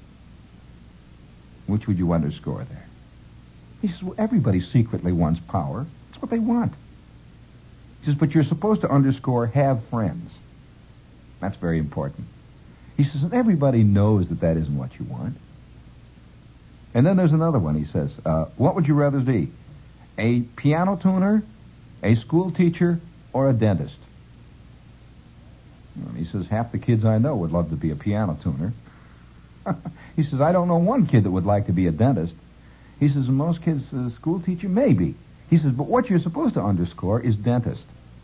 Which would you underscore there? He says, well, everybody secretly wants power. That's what they want. He says, but you're supposed to underscore have friends. That's very important. He says, and everybody knows that that isn't what you want. And then there's another one. He says, uh, what would you rather be? A piano tuner, a school teacher, or a dentist? And he says, half the kids I know would love to be a piano tuner. He says, I don't know one kid that would like to be a dentist. He says, most kids, a uh, school teacher, maybe. He says, but what you're supposed to underscore is dentist.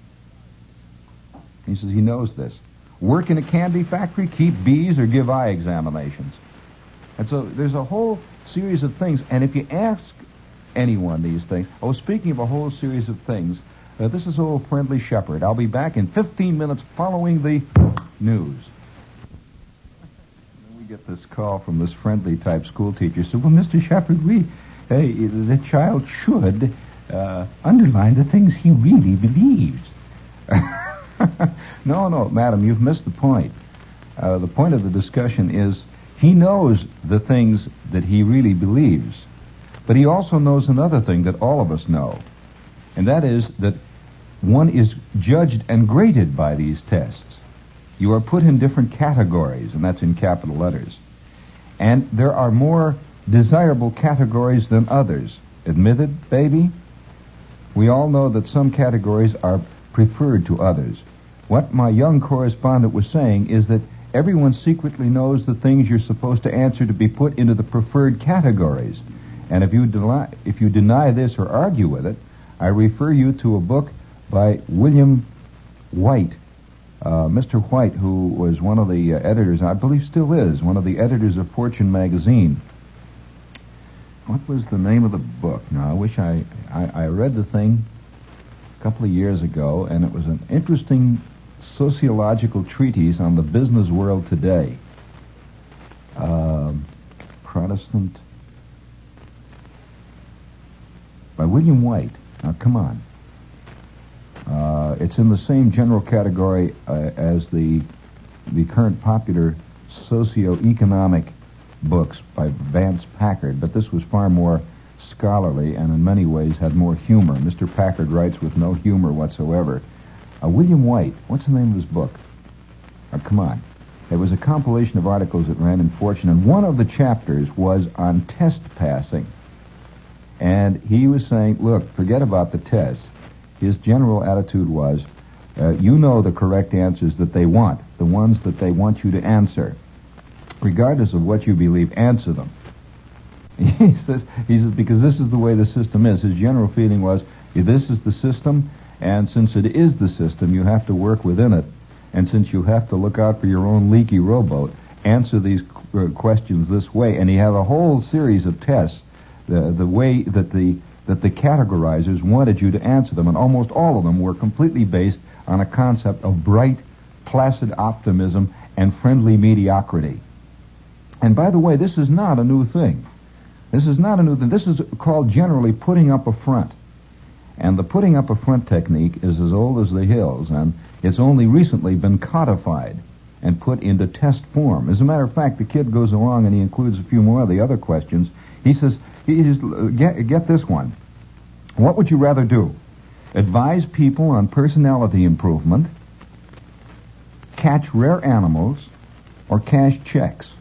He says he knows this. Work in a candy factory, keep bees, or give eye examinations. And so there's a whole series of things. And if you ask anyone these things, oh, speaking of a whole series of things, uh, this is old Friendly Shepherd. I'll be back in fifteen minutes following the news. And we get this call from this friendly type school teacher. So, well, Mister Shepherd, we, hey, the child should uh, underline the things he really believes. No, no, madam, you've missed the point. Uh, the point of the discussion is he knows the things that he really believes, but he also knows another thing that all of us know, and that is that one is judged and graded by these tests. You are put in different categories, and that's in capital letters. And there are more desirable categories than others. Admitted, baby? We all know that some categories are preferred to others. What my young correspondent was saying is that everyone secretly knows the things you're supposed to answer to be put into the preferred categories. And if you deny, if you deny this or argue with it, I refer you to a book by William White. Uh, Mister White, who was one of the uh, editors, I believe still is, one of the editors of Fortune magazine. What was the name of the book? Now, I wish I, I, I read the thing a couple of years ago, and it was an interesting sociological treatise on the business world today. Um, Protestant... by William White. Now, come on. Uh, it's in the same general category uh, as the the current popular socio-economic books by Vance Packard, but this was far more scholarly and in many ways had more humor. Mister Packard writes with no humor whatsoever. Uh, William White, what's the name of his book? Uh, come on. It was a compilation of articles that ran in Fortune, and one of the chapters was on test passing. And he was saying, look, forget about the test. His general attitude was, uh, you know the correct answers that they want, the ones that they want you to answer. Regardless of what you believe, answer them. He says, he says, because this is the way the system is. His general feeling was, this is the system, and since it is the system, you have to work within it. And since you have to look out for your own leaky rowboat, answer these uh, questions this way, and he had a whole series of tests, the the way that the that the categorizers wanted you to answer them, and almost all of them were completely based on a concept of bright, placid optimism and friendly mediocrity. And by the way, this is not a new thing. This is not a new thing. This is called generally putting up a front. And the putting up a front technique is as old as the hills, and it's only recently been codified and put into test form. As a matter of fact, the kid goes along and he includes a few more of the other questions. He says, he says get, get this one. What would you rather do? Advise people on personality improvement, catch rare animals, or cash checks?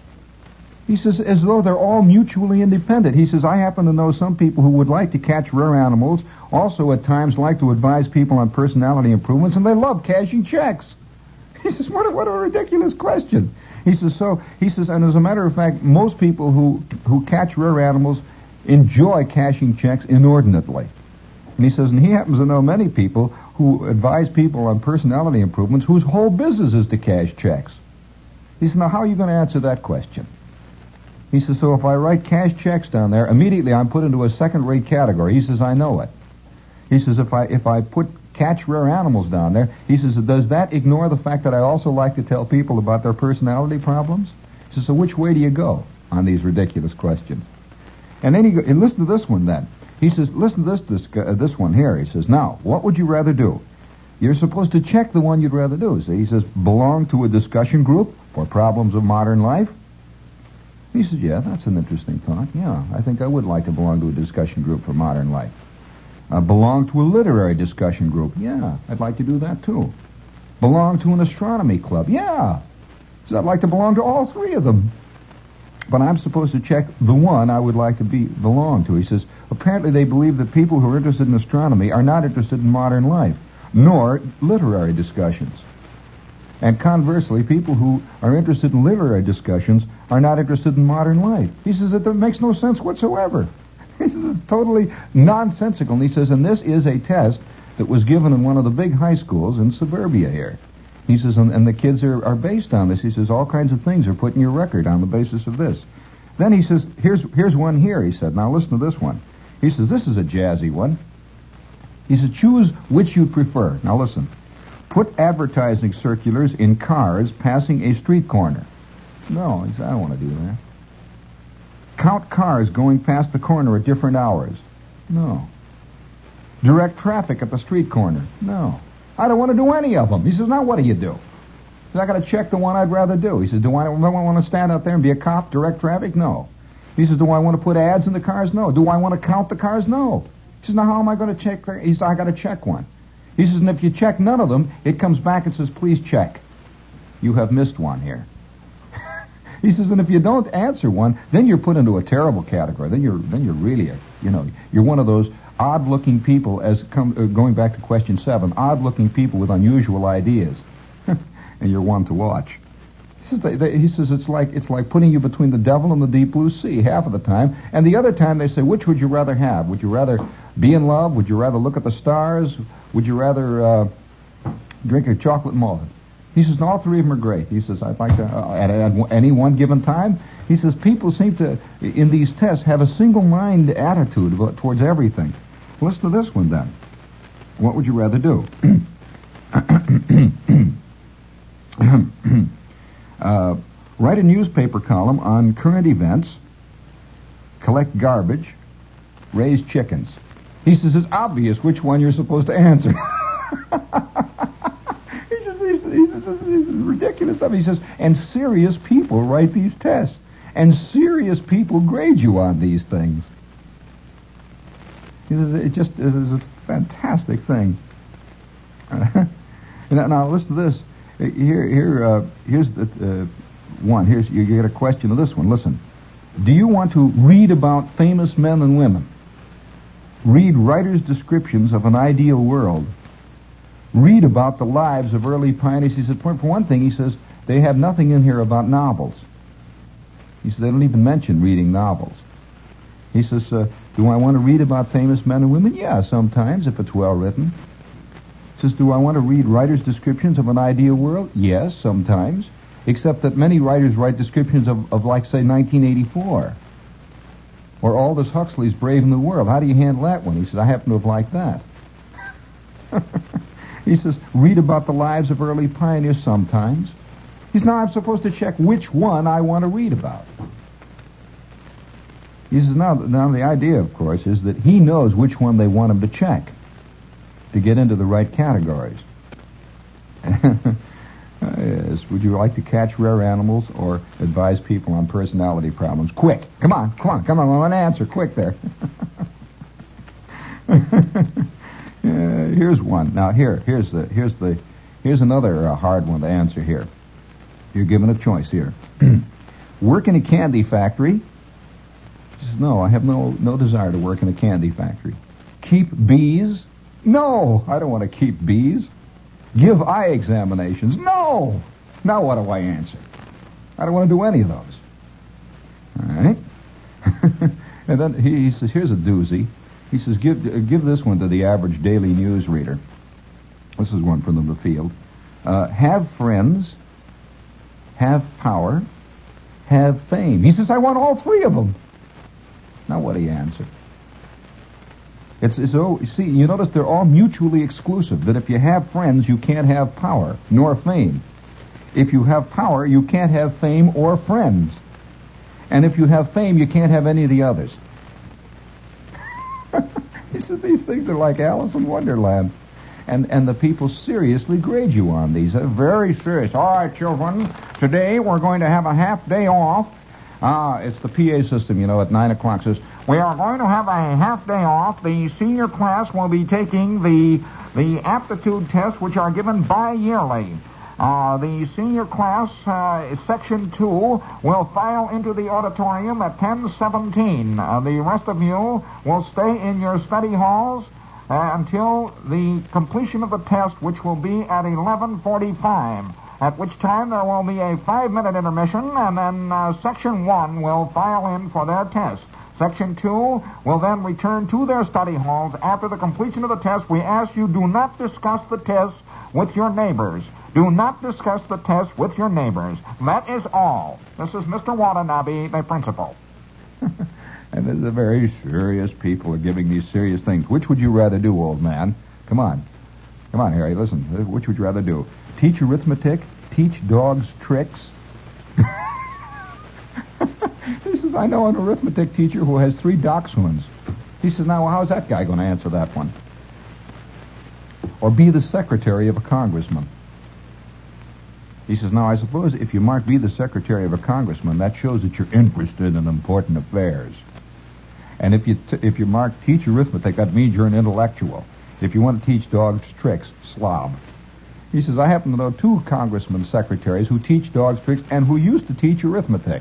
He says, as though they're all mutually independent. He says, I happen to know some people who would like to catch rare animals, also at times like to advise people on personality improvements, and they love cashing checks. He says, what a, what a ridiculous question. He says, so, he says, and as a matter of fact, most people who, who catch rare animals enjoy cashing checks inordinately. And he says, and he happens to know many people who advise people on personality improvements whose whole business is to cash checks. He says, now how are you going to answer that question? He says, so if I write cash checks down there, immediately I'm put into a second-rate category. He says, I know it. He says, if I if I put catch rare animals down there, he says, does that ignore the fact that I also like to tell people about their personality problems? He says, so which way do you go on these ridiculous questions? And then he go, and listen to this one then. He says, listen to this this, uh, this one here. He says, now, what would you rather do? You're supposed to check the one you'd rather do. So he says, belong to a discussion group for problems of modern life. He says, yeah, that's an interesting thought. Yeah, I think I would like to belong to a discussion group for modern life. Uh, belong to a literary discussion group. Yeah, I'd like to do that too. Belong to an astronomy club. Yeah, so I'd like to belong to all three of them. But I'm supposed to check the one I would like to be belong to. He says, apparently they believe that people who are interested in astronomy are not interested in modern life, nor literary discussions. And conversely, people who are interested in literary discussions are not interested in modern life. He says that makes no sense whatsoever. He says it's totally nonsensical. And he says, and this is a test that was given in one of the big high schools in suburbia here. He says, and, and the kids are, are based on this. He says, all kinds of things are put in your record on the basis of this. Then he says, here's here's one here, he said. Now listen to this one. He says, this is a jazzy one. He says, choose which you prefer. Now listen. Put advertising circulars in cars passing a street corner. No, he said, I don't want to do that. Count cars going past the corner at different hours. No. Direct traffic at the street corner. No. I don't want to do any of them. He says, now what do you do? He says, I got to check the one I'd rather do. He says, do I, do I want to stand out there and be a cop, direct traffic? No. He says, do I want to put ads in the cars? No. Do I want to count the cars? No. He says, now how am I going to check? He says, I got to check one. He says, and if you check none of them, it comes back and says, please check. You have missed one here. He says, and if you don't answer one, then you're put into a terrible category. Then you're then you're really, a, you know, you're one of those odd-looking people, as come, uh, going back to question seven, odd-looking people with unusual ideas. And you're one to watch. He says, they, they, he says it's like it's like putting you between the devil and the deep blue sea half of the time. And the other time they say, which would you rather have? Would you rather be in love? Would you rather look at the stars? Would you rather uh, drink a chocolate malt? He says, all three of them are great. He says, I'd like to, uh, at, at any one given time. He says, people seem to, in these tests, have a single-mind attitude about, towards everything. Listen to this one, then. What would you rather do? uh, write a newspaper column on current events, collect garbage, raise chickens. He says, it's obvious which one you're supposed to answer. He says, he says, he says, this is ridiculous stuff. He says, and serious people write these tests. And serious people grade you on these things. He says, it just is a fantastic thing. now, now, listen to this. Here, here, uh, here's the uh, one. Here's you get a question of this one. Listen. Do you want to read about famous men and women? Read writers' descriptions of an ideal world. Read about the lives of early pioneers. He said, for one thing, he says, they have nothing in here about novels. He said, they don't even mention reading novels. He says, uh, do I want to read about famous men and women? Yeah, sometimes, if it's well written. He says, do I want to read writers' descriptions of an ideal world? Yes, sometimes. Except that many writers write descriptions of, of like, say, nineteen eighty-four. Or Aldous Huxley's Brave New World. How do you handle that one? He says, I happen to have liked that. He says, read about the lives of early pioneers sometimes. He says, now I'm supposed to check which one I want to read about. He says, now, now the idea, of course, is that he knows which one they want him to check to get into the right categories. Yes. Would you like to catch rare animals or advise people on personality problems? Quick. Come on, come on, come on. I want to answer. Quick there. uh, here's one. Now, here, here's the, here's the, here's another uh, hard one to answer here. You're given a choice here. Work in a candy factory. He says, no, I have no, no desire to work in a candy factory. Keep bees. No, I don't want to keep bees. Give eye examinations. No! Now what do I answer? I don't want to do any of those. All right? And then he, he says, here's a doozy. He says, give uh, give this one to the average daily news reader. This is one from the field. Uh, have friends, have power, have fame. He says, I want all three of them. Now what do you answer? It's, it's oh, see, you notice they're all mutually exclusive, that if you have friends, you can't have power, nor fame. If you have power, you can't have fame or friends. And if you have fame, you can't have any of the others. He says these things are like Alice in Wonderland. And and the people seriously grade you on these. They're very serious. All right, children, today we're going to have a half day off. Ah, it's the P A system, you know, at nine o'clock says, we are going to have a half day off. The senior class will be taking the the aptitude tests, which are given bi-yearly. Uh, the senior class, uh, section two, will file into the auditorium at ten seventeen. Uh, the rest of you will stay in your study halls uh, until the completion of the test, which will be at eleven forty-five. At which time there will be a five-minute intermission, and then uh, Section one will file in for their test. Section two will then return to their study halls. After the completion of the test, we ask you do not discuss the test with your neighbors. Do not discuss the test with your neighbors. That is all. This is Mister Watanabe, the principal. And this is a very serious people are giving these serious things. Which would you rather do, old man? Come on. Come on, Harry, listen. Which would you rather do? Teach arithmetic? Teach dogs tricks? He says, I know an arithmetic teacher who has three dachshunds. He says, now, how's that guy going to answer that one? Or be the secretary of a congressman. He says, now, I suppose if you mark be the secretary of a congressman, that shows that you're interested in important affairs. And if you t- if you mark teach arithmetic, that means you're an intellectual. If you want to teach dogs tricks, slob. He says, I happen to know two congressman secretaries who teach dogs tricks and who used to teach arithmetic.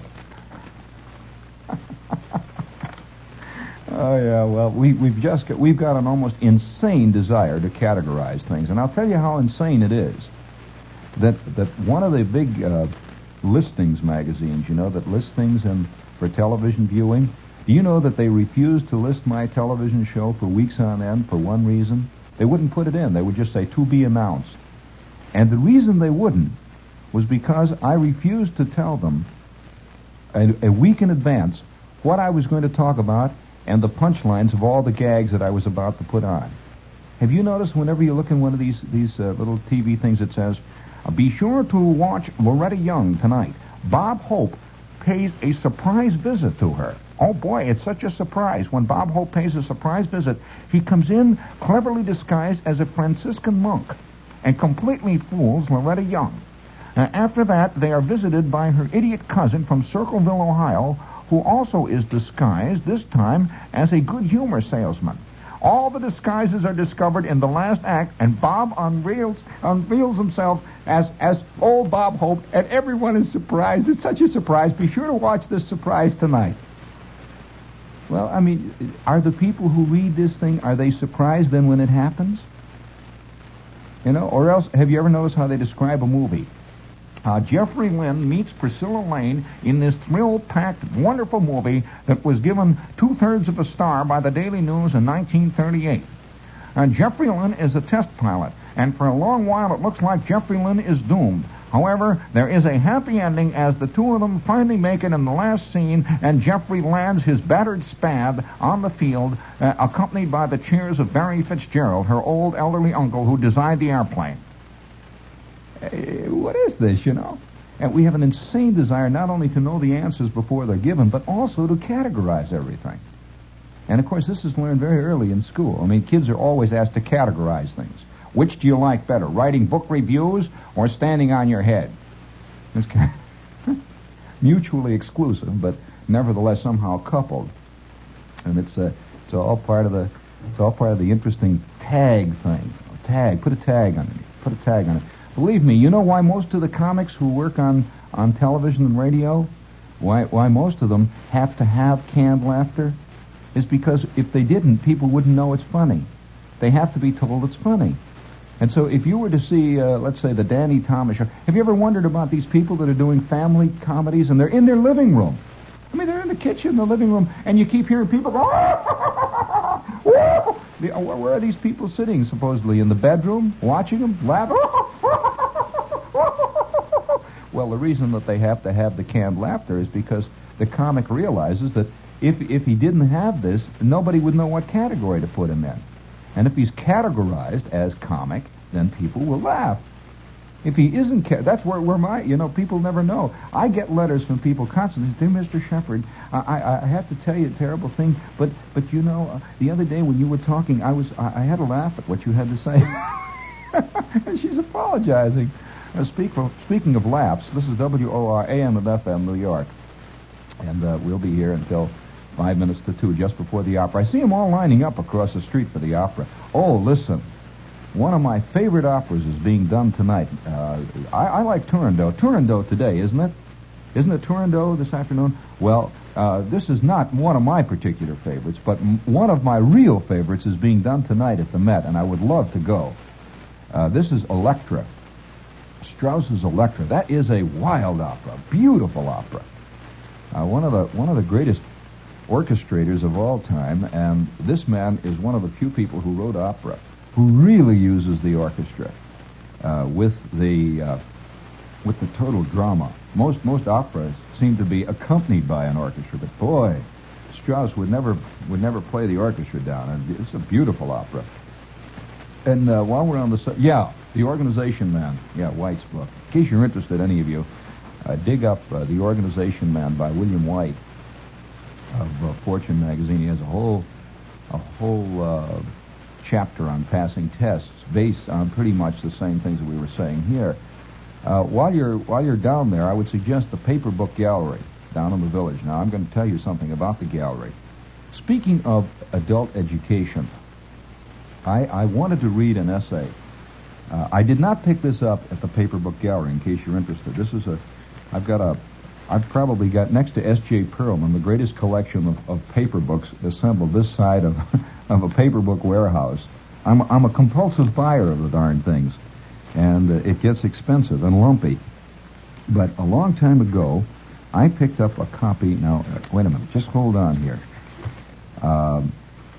Oh, yeah, well, we, we've just got, we've got an almost insane desire to categorize things. And I'll tell you how insane it is. That that one of the big uh, listings magazines, you know, that lists things in, for television viewing, do you know that they refused to list my television show for weeks on end for one reason? They wouldn't put it in. They would just say, to be announced. And the reason they wouldn't was because I refused to tell them a, a week in advance what I was going to talk about and the punchlines of all the gags that I was about to put on. Have you noticed whenever you look in one of these, these uh, little T V things it says, be sure to watch Loretta Young tonight. Bob Hope pays a surprise visit to her. Oh, boy, it's such a surprise. When Bob Hope pays a surprise visit, he comes in cleverly disguised as a Franciscan monk and completely fools Loretta Young. Uh, after that, they are visited by her idiot cousin from Circleville, Ohio, who also is disguised, this time, as a good humor salesman. All the disguises are discovered in the last act, and Bob unveils, unveils himself as, as old Bob Hope, and everyone is surprised. It's such a surprise. Be sure to watch this surprise tonight. Well, I mean, are the people who read this thing, are they surprised then when it happens? You know, or else, have you ever noticed how they describe a movie? Uh, Jeffrey Lynn meets Priscilla Lane in this thrill-packed, wonderful movie that was given two-thirds of a star by the Daily News in nineteen thirty-eight. Uh, Jeffrey Lynn is a test pilot, and for a long while it looks like Jeffrey Lynn is doomed. However, there is a happy ending as the two of them finally make it in the last scene, and Jeffrey lands his battered Spad on the field, uh, accompanied by the cheers of Barry Fitzgerald, her old elderly uncle who designed the airplane. Uh, what is this, you know? And we have an insane desire not only to know the answers before they're given, but also to categorize everything. And, of course, this is learned very early in school. I mean, kids are always asked to categorize things. Which do you like better, writing book reviews or standing on your head? It's kind of mutually exclusive, but nevertheless somehow coupled. And it's uh, it's all part of the it's all part of the interesting tag thing. Tag, put a tag on it. Put a tag on it. Believe me, you know why most of the comics who work on, on television and radio, why why most of them have to have canned laughter? Is because if they didn't, people wouldn't know it's funny. They have to be told it's funny. And so if you were to see, uh, let's say, the Danny Thomas show, have you ever wondered about these people that are doing family comedies and they're in their living room? I mean, they're in the kitchen, the living room, and you keep hearing people go, the, uh, where are these people sitting, supposedly? In the bedroom, watching them, laughing? Well, the reason that they have to have the canned laughter is because the comic realizes that if if he didn't have this, nobody would know what category to put him in. And if he's categorized as comic, then people will laugh. If he isn't, ca- that's where, where my, you know, people never know. I get letters from people constantly, dear Mister Shepard, I, I, I have to tell you a terrible thing, but, but you know, uh, the other day when you were talking, I was, I, I had to laugh at what you had to say. And she's apologizing. Uh, speak for, speaking of laughs, this is W O R A M and F M, New York. And uh, we'll be here until five minutes to two, just before the opera. I see them all lining up across the street for the opera. Oh, listen. One of my favorite operas is being done tonight. Uh, I, I like Turandot. Turandot today, isn't it? Isn't it Turandot this afternoon? Well, uh, this is not one of my particular favorites, but m- one of my real favorites is being done tonight at the Met, and I would love to go. Uh, this is Elektra. Strauss's Elektra. That is a wild opera, beautiful opera. Uh, one of the one of the greatest orchestrators of all time, and this man is one of the few people who wrote opera who really uses the orchestra uh, with the uh, with the total drama. Most most operas seem to be accompanied by an orchestra, but boy, Strauss would never would never play the orchestra down. And it's a beautiful opera. And uh, while we're on the su- yeah, The Organization Man, yeah, White's book. In case you're interested, any of you, uh, dig up uh, The Organization Man by William White of uh, Fortune magazine. He has a whole a whole uh, chapter on passing tests based on pretty much the same things that we were saying here. Uh, while you're while you're down there, I would suggest the Paper Book Gallery down in the village. Now, I'm going to tell you something about the gallery. Speaking of adult education, I, I wanted to read an essay. Uh, I did not pick this up at the Paper Book Gallery, in case you're interested. This is a, I've got a, I've probably got, next to S J Perelman, the greatest collection of, of paper books assembled this side of, of a paper book warehouse. I'm, I'm a compulsive buyer of the darn things, and uh, it gets expensive and lumpy. But a long time ago, I picked up a copy, now, uh, wait a minute, just hold on here. Um,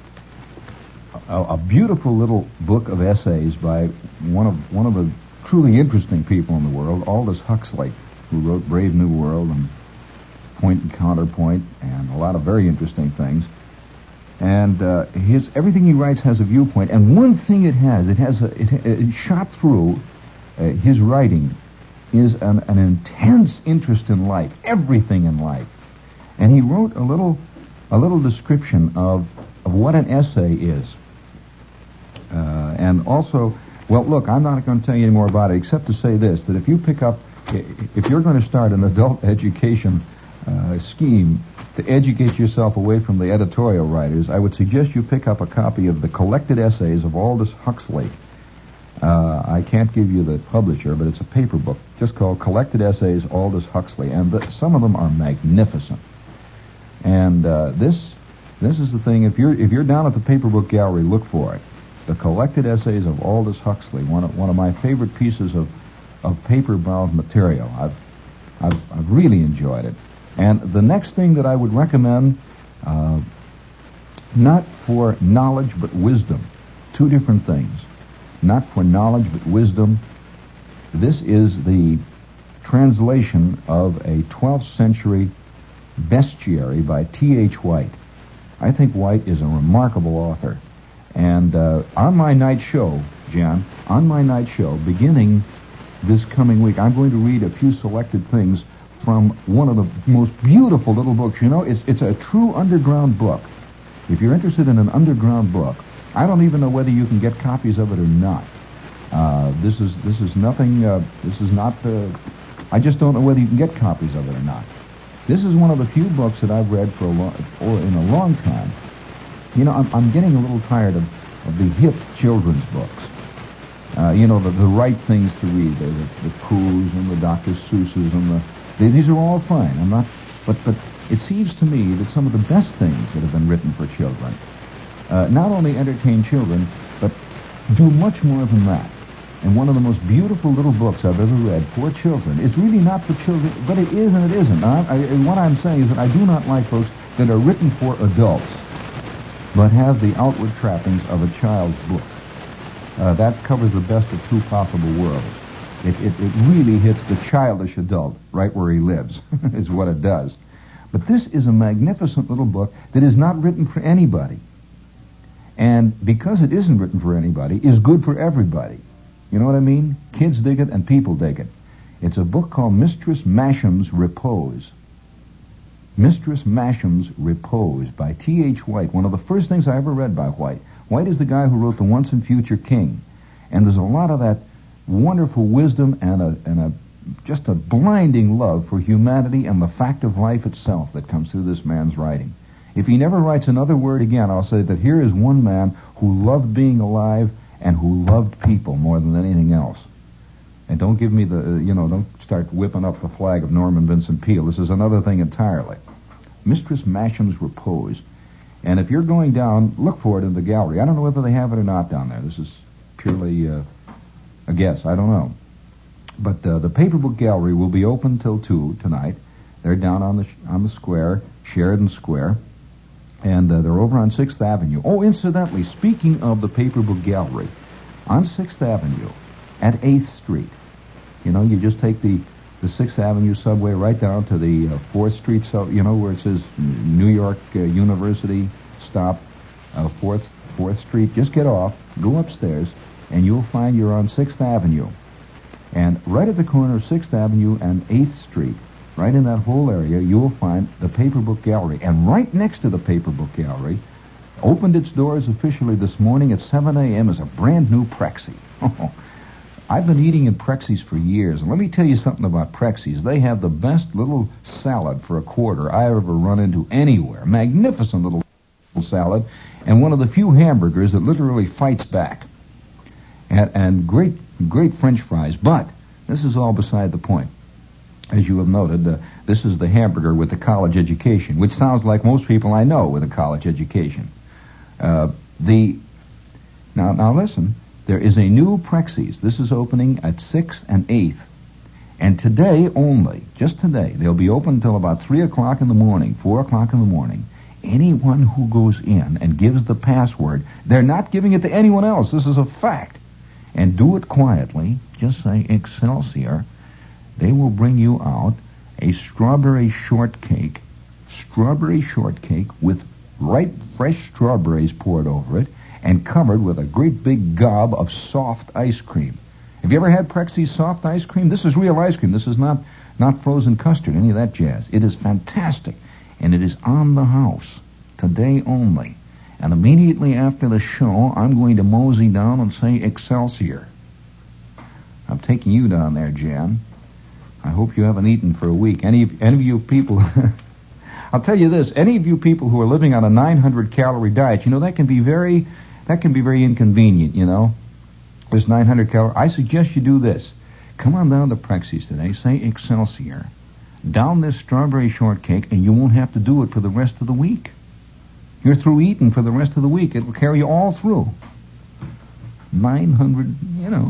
A, a beautiful little book of essays by one of one of the truly interesting people in the world, Aldous Huxley, who wrote Brave New World and Point and Counterpoint and a lot of very interesting things. And uh, his everything he writes has a viewpoint, and one thing it has, it has a, it, it shot through uh, his writing is an, an intense interest in life, everything in life. And he wrote a little a little description of of what an essay is. Uh, and also, well, look, I'm not going to tell you any more about it except to say this, that if you pick up, if you're going to start an adult education uh, scheme to educate yourself away from the editorial writers, I would suggest you pick up a copy of the collected essays of Aldous Huxley. Uh, I can't give you the publisher, but it's a paper book just called Collected Essays Aldous Huxley, and the, some of them are magnificent. And uh, this this is the thing, if you're if you're down at the Paper Book Gallery, look for it. The Collected Essays of Aldous Huxley, one of, one of my favorite pieces of, of paper-bound material. I've, I've I've really enjoyed it. And the next thing that I would recommend, uh, not for knowledge but wisdom, two different things. Not for knowledge but wisdom. This is the translation of a twelfth century bestiary by T H White. I think White is a remarkable author. And uh, on my night show, John, on my night show, beginning this coming week, I'm going to read a few selected things from one of the most beautiful little books. You know, it's it's a true underground book. If you're interested in an underground book, I don't even know whether you can get copies of it or not. Uh, this is this is nothing. Uh, this is not. Uh, I just don't know whether you can get copies of it or not. This is one of the few books that I've read for a long, or in a long time. You know, I'm, I'm getting a little tired of, of the hip children's books. Uh, you know, the, the right things to read. The, the, the Coos and the Doctor Seuss's and the... They, these are all fine. I'm not... But, but it seems to me that some of the best things that have been written for children uh, not only entertain children, but do much more than that. And one of the most beautiful little books I've ever read for children. It's really not for children, but it is and it isn't. I, I, and what I'm saying is that I do not like books that are written for adults, but have the outward trappings of a child's book. Uh, that covers the best of two possible worlds. It, it, it really hits the childish adult right where he lives, is what it does. But this is a magnificent little book that is not written for anybody. And because it isn't written for anybody, is good for everybody. You know what I mean? Kids dig it and people dig it. It's a book called Mistress Masham's Repose. Mistress Masham's Repose by T H White. One of the first things I ever read by White. White is the guy who wrote The Once and Future King. And there's a lot of that wonderful wisdom and a, and a just a blinding love for humanity and the fact of life itself that comes through this man's writing. If he never writes another word again, I'll say that here is one man who loved being alive and who loved people more than anything else. And don't give me the, uh, you know, don't start whipping up the flag of Norman Vincent Peale. This is another thing entirely. Mistress Masham's Repose. And if you're going down, look for it in the gallery. I don't know whether they have it or not down there. This is purely uh, a guess. I don't know. But uh, the Paperbook Gallery will be open till two tonight. They're down on the sh- on the square, Sheridan Square. And uh, they're over on sixth Avenue. Oh, incidentally, speaking of the Paperbook Gallery, on sixth Avenue, at eighth Street, you know, you just take the, the sixth Avenue subway right down to the uh, fourth Street, so you know, where it says New York uh, University, stop, uh, fourth, fourth Street. Just get off, go upstairs, and you'll find you're on sixth Avenue. And right at the corner of sixth Avenue and eighth Street, right in that whole area, you'll find the Paperbook Gallery. And right next to the Paperbook Gallery, opened its doors officially this morning at seven a.m. is a brand new Prexy. I've been eating in Prexy's for years. And let me tell you something about Prexy's. They have the best little salad for a quarter I ever run into anywhere. Magnificent little salad. And one of the few hamburgers that literally fights back. And, and great, great French fries. But this is all beside the point. As you have noted, uh, this is the hamburger with the college education, which sounds like most people I know with a college education. Uh, the now, now listen, there is a new Prexy's. This is opening at sixth and eighth. And today only, just today, they'll be open until about three o'clock in the morning, four o'clock in the morning. Anyone who goes in and gives the password, they're not giving it to anyone else. This is a fact. And do it quietly. Just say Excelsior. They will bring you out a strawberry shortcake, strawberry shortcake with ripe, fresh strawberries poured over it and covered with a great big gob of soft ice cream. Have you ever had Prexy's soft ice cream? This is real ice cream. This is not, not frozen custard, any of that jazz. It is fantastic, and it is on the house today only. And immediately after the show, I'm going to mosey down and say Excelsior. I'm taking you down there, Jan. I hope you haven't eaten for a week. Any of, any of you people, I'll tell you this, any of you people who are living on a nine hundred calorie diet, you know, that can be very, that can be very inconvenient, you know. This nine hundred calorie, I suggest you do this. Come on down to Prexy's today, say Excelsior. Down this strawberry shortcake, and you won't have to do it for the rest of the week. You're through eating for the rest of the week. It will carry you all through. nine hundred, you know.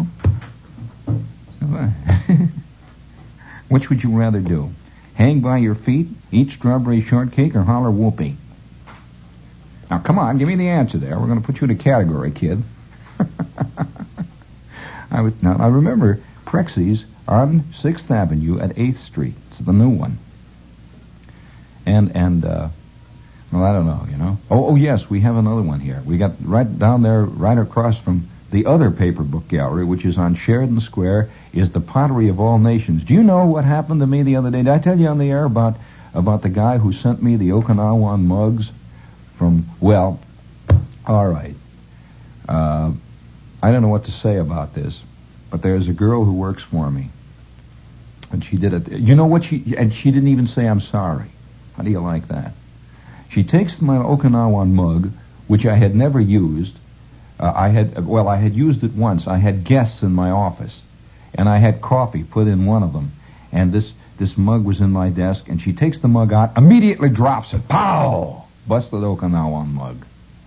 Which would you rather do? Hang by your feet, eat strawberry shortcake, or holler whoopee? Now, come on, give me the answer there. We're going to put you in a category, kid. I would, now, I remember Prexy's on sixth Avenue at eighth Street. It's the new one. And, and, uh, well, I don't know, you know. Oh, oh, yes, we have another one here. We got right down there, right across from the other paper book gallery, which is on Sheridan Square, is the Pottery of All Nations. Do you know what happened to me the other day? Did I tell you on the air about, about the guy who sent me the Okinawan mugs from, well, all right. Uh, I don't know what to say about this, but there's a girl who works for me. And she did it. You know what she, and she didn't even say I'm sorry. How do you like that? She takes my Okinawan mug, which I had never used. Uh, I had, well, I had used it once. I had guests in my office, and I had coffee put in one of them. And this, this mug was in my desk, and she takes the mug out, immediately drops it. Pow! Busted Okinawan mug.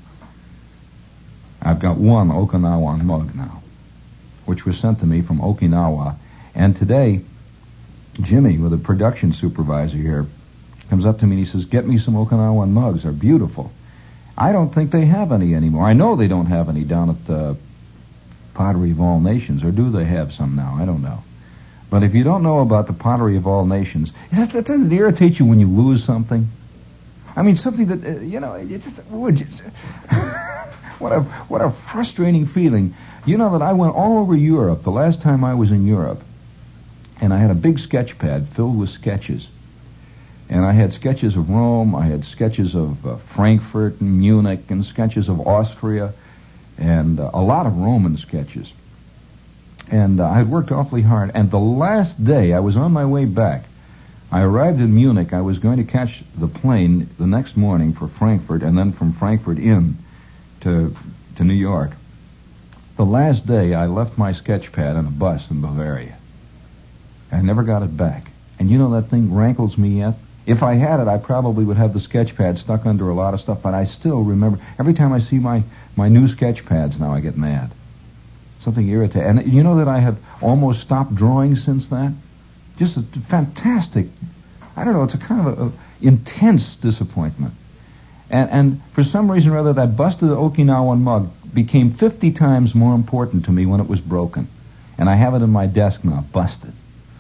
I've got one Okinawan mug now, which was sent to me from Okinawa. And today, Jimmy, with a production supervisor here, comes up to me and he says, get me some Okinawan mugs. They're beautiful. I don't think they have any anymore. I know they don't have any down at the Pottery of All Nations, or do they have some now? I don't know. But if you don't know about the Pottery of All Nations, doesn't it irritate you when you lose something? I mean, something that, uh, you know, it just, would you, what a what a frustrating feeling. You know that I went all over Europe the last time I was in Europe, and I had a big sketch pad filled with sketches. And I had sketches of Rome, I had sketches of uh, Frankfurt and Munich, and sketches of Austria, and uh, a lot of Roman sketches. And uh, I had worked awfully hard. And the last day, I was on my way back. I arrived in Munich. I was going to catch the plane the next morning for Frankfurt, and then from Frankfurt in to to New York. The last day, I left my sketch pad on a bus in Bavaria. I never got it back. And you know that thing rankles me yet? If I had it, I probably would have the sketch pad stuck under a lot of stuff, but I still remember. Every time I see my, my new sketch pads now, I get mad. Something irritating. And you know that I have almost stopped drawing since that? Just a fantastic, I don't know, it's a kind of a, a intense disappointment. And, and for some reason or other, that busted Okinawan mug became fifty times more important to me when it was broken. And I have it in my desk now, busted.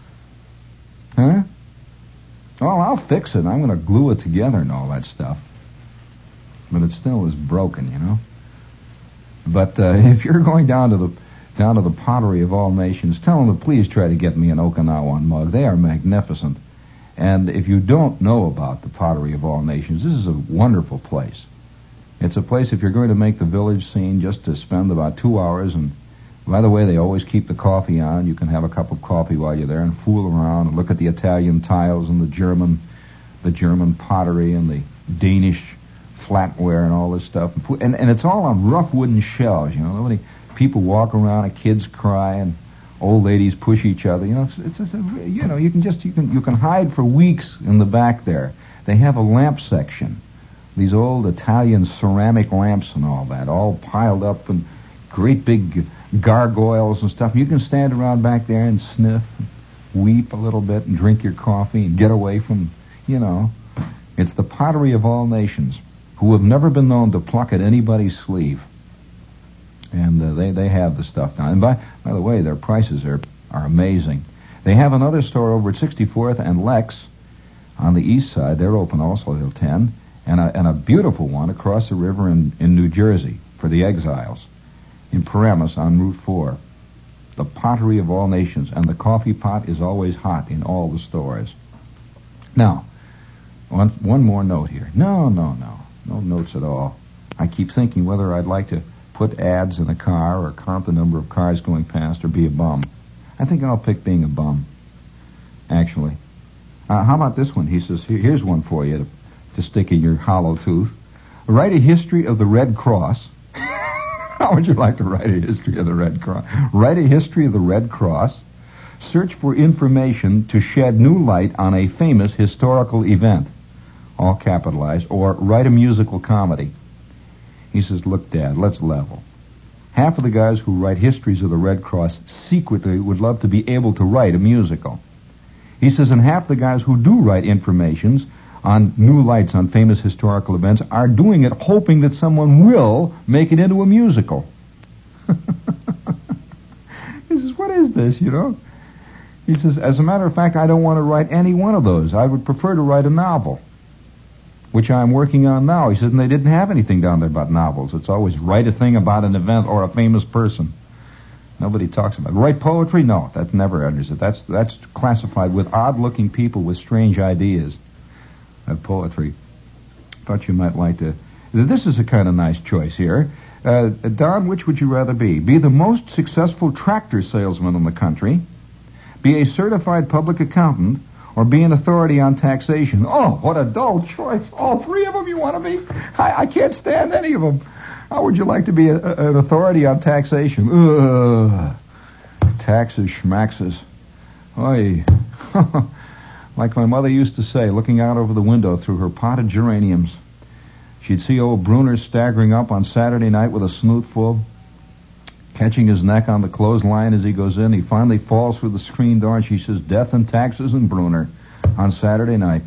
Huh? Well, I'll fix it. I'm going to glue it together and all that stuff. But it still is broken, you know. But uh, if you're going down to the down to the Pottery of All Nations, tell them to please try to get me an Okinawan mug. They are magnificent. And if you don't know about the Pottery of All Nations, this is a wonderful place. It's a place, if you're going to make the village scene, just to spend about two hours. And by the way, they always keep the coffee on. You can have a cup of coffee while you're there and fool around and look at the Italian tiles and the German, the German pottery and the Danish flatware and all this stuff. And, and it's all on rough wooden shelves, you know. Nobody, people walk around and kids cry and old ladies push each other. You know, it's, it's, it's a, you know, you can just, you can, you can hide for weeks in the back there. They have a lamp section. These old Italian ceramic lamps and all that, all piled up and great big gargoyles and stuff. You can stand around back there and sniff, and weep a little bit, and drink your coffee and get away from, you know. It's the Pottery of All Nations, who have never been known to pluck at anybody's sleeve. And uh, they, they have the stuff now. And by, by the way, their prices are, are amazing. They have another store over at sixty-fourth and Lex on the east side. They're open also till ten. And a, and a beautiful one across the river in, in New Jersey for the exiles. In Paramus on Route four. The Pottery of All Nations. And the coffee pot is always hot in all the stores. Now, one, one more note here. No, no, no. No notes at all. I keep thinking whether I'd like to put ads in a car or count the number of cars going past or be a bum. I think I'll pick being a bum, actually. Uh, how about this one? He says, here's one for you to, to stick in your hollow tooth. Write a history of the Red Cross. How would you like to write a history of the Red Cross? Write a history of the Red Cross. Search for information to shed new light on a famous historical event. All capitalized. Or write a musical comedy. He says, look, Dad, let's level. Half of the guys who write histories of the Red Cross secretly would love to be able to write a musical. He says, and half the guys who do write informations on new lights on famous historical events are doing it hoping that someone will make it into a musical. He says, what is this, you know? He says, as a matter of fact, I don't want to write any one of those. I would prefer to write a novel, which I'm working on now. He said, and they didn't have anything down there about novels. It's always write a thing about an event or a famous person. Nobody talks about it. Write poetry? No, that never enters it. That's, that's classified with odd-looking people with strange ideas. That poetry. Thought you might like to... This is a kind of nice choice here. Uh, Don, which would you rather be? Be the most successful tractor salesman in the country, be a certified public accountant, or be an authority on taxation? Oh, what a dull choice. All three of them you want to be? I, I can't stand any of them. How would you like to be a, a, an authority on taxation? Ugh. Taxes, schmaxes. Oy. Like my mother used to say, looking out over the window through her potted geraniums, she'd see old Bruner staggering up on Saturday night with a snoot full, catching his neck on the clothesline as he goes in. He finally falls through the screen door, and she says, death and taxes and Bruner on Saturday night.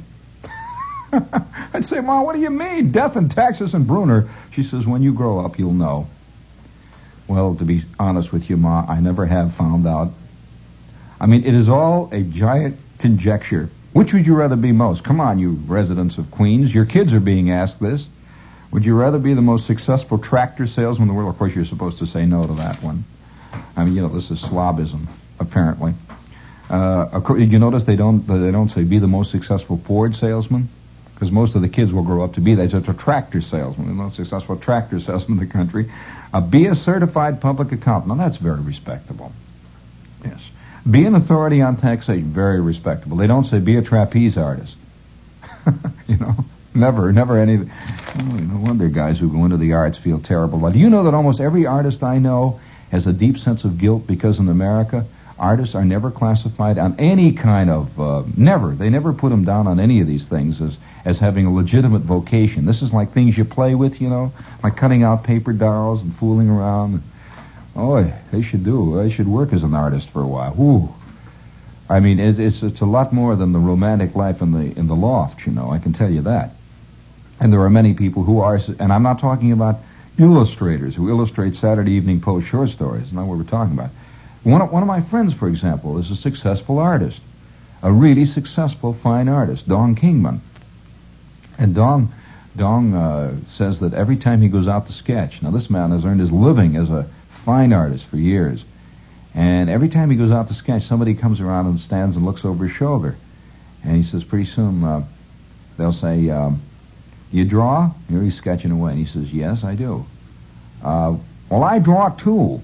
I'd say, Mom, what do you mean, death and taxes and Bruner? She says, when you grow up, you'll know. Well, to be honest with you, Ma, I never have found out. I mean, it is all a giant conjecture. Which would you rather be most? Come on, you residents of Queens. Your kids are being asked this. Would you rather be the most successful tractor salesman in the world? Of course, you're supposed to say no to that one. I mean, you know, this is slobism, apparently. Uh, you notice they don't they don't say be the most successful Ford salesman? Because most of the kids will grow up to be that. It's a tractor salesman, the most successful tractor salesman in the country. Uh, be a certified public accountant. Now, that's very respectable. Yes. Be an authority on taxation. Very respectable. They don't say be a trapeze artist. You know, never, never any... Oh, no wonder guys who go into the arts feel terrible. But do you know that almost every artist I know has a deep sense of guilt because in America, artists are never classified on any kind of... Uh, never. They never put them down on any of these things as, as having a legitimate vocation. This is like things you play with, you know, like cutting out paper dolls and fooling around. Oh, they should do. They should work as an artist for a while. Ooh. I mean, it, it's it's a lot more than the romantic life in the in the loft, you know. I can tell you that. And there are many people who are, and I'm not talking about illustrators who illustrate Saturday Evening Post short stories. Not what we're talking about. One of, one of my friends, for example, is a successful artist, a really successful fine artist, Dong Kingman. And Dong Dong uh, says that every time he goes out to sketch, now this man has earned his living as a fine artist for years. And every time he goes out to sketch, somebody comes around and stands and looks over his shoulder. And he says, pretty soon, uh, they'll say, um, you draw? Here he's sketching away. And he says, yes, I do. Uh, well, I draw too.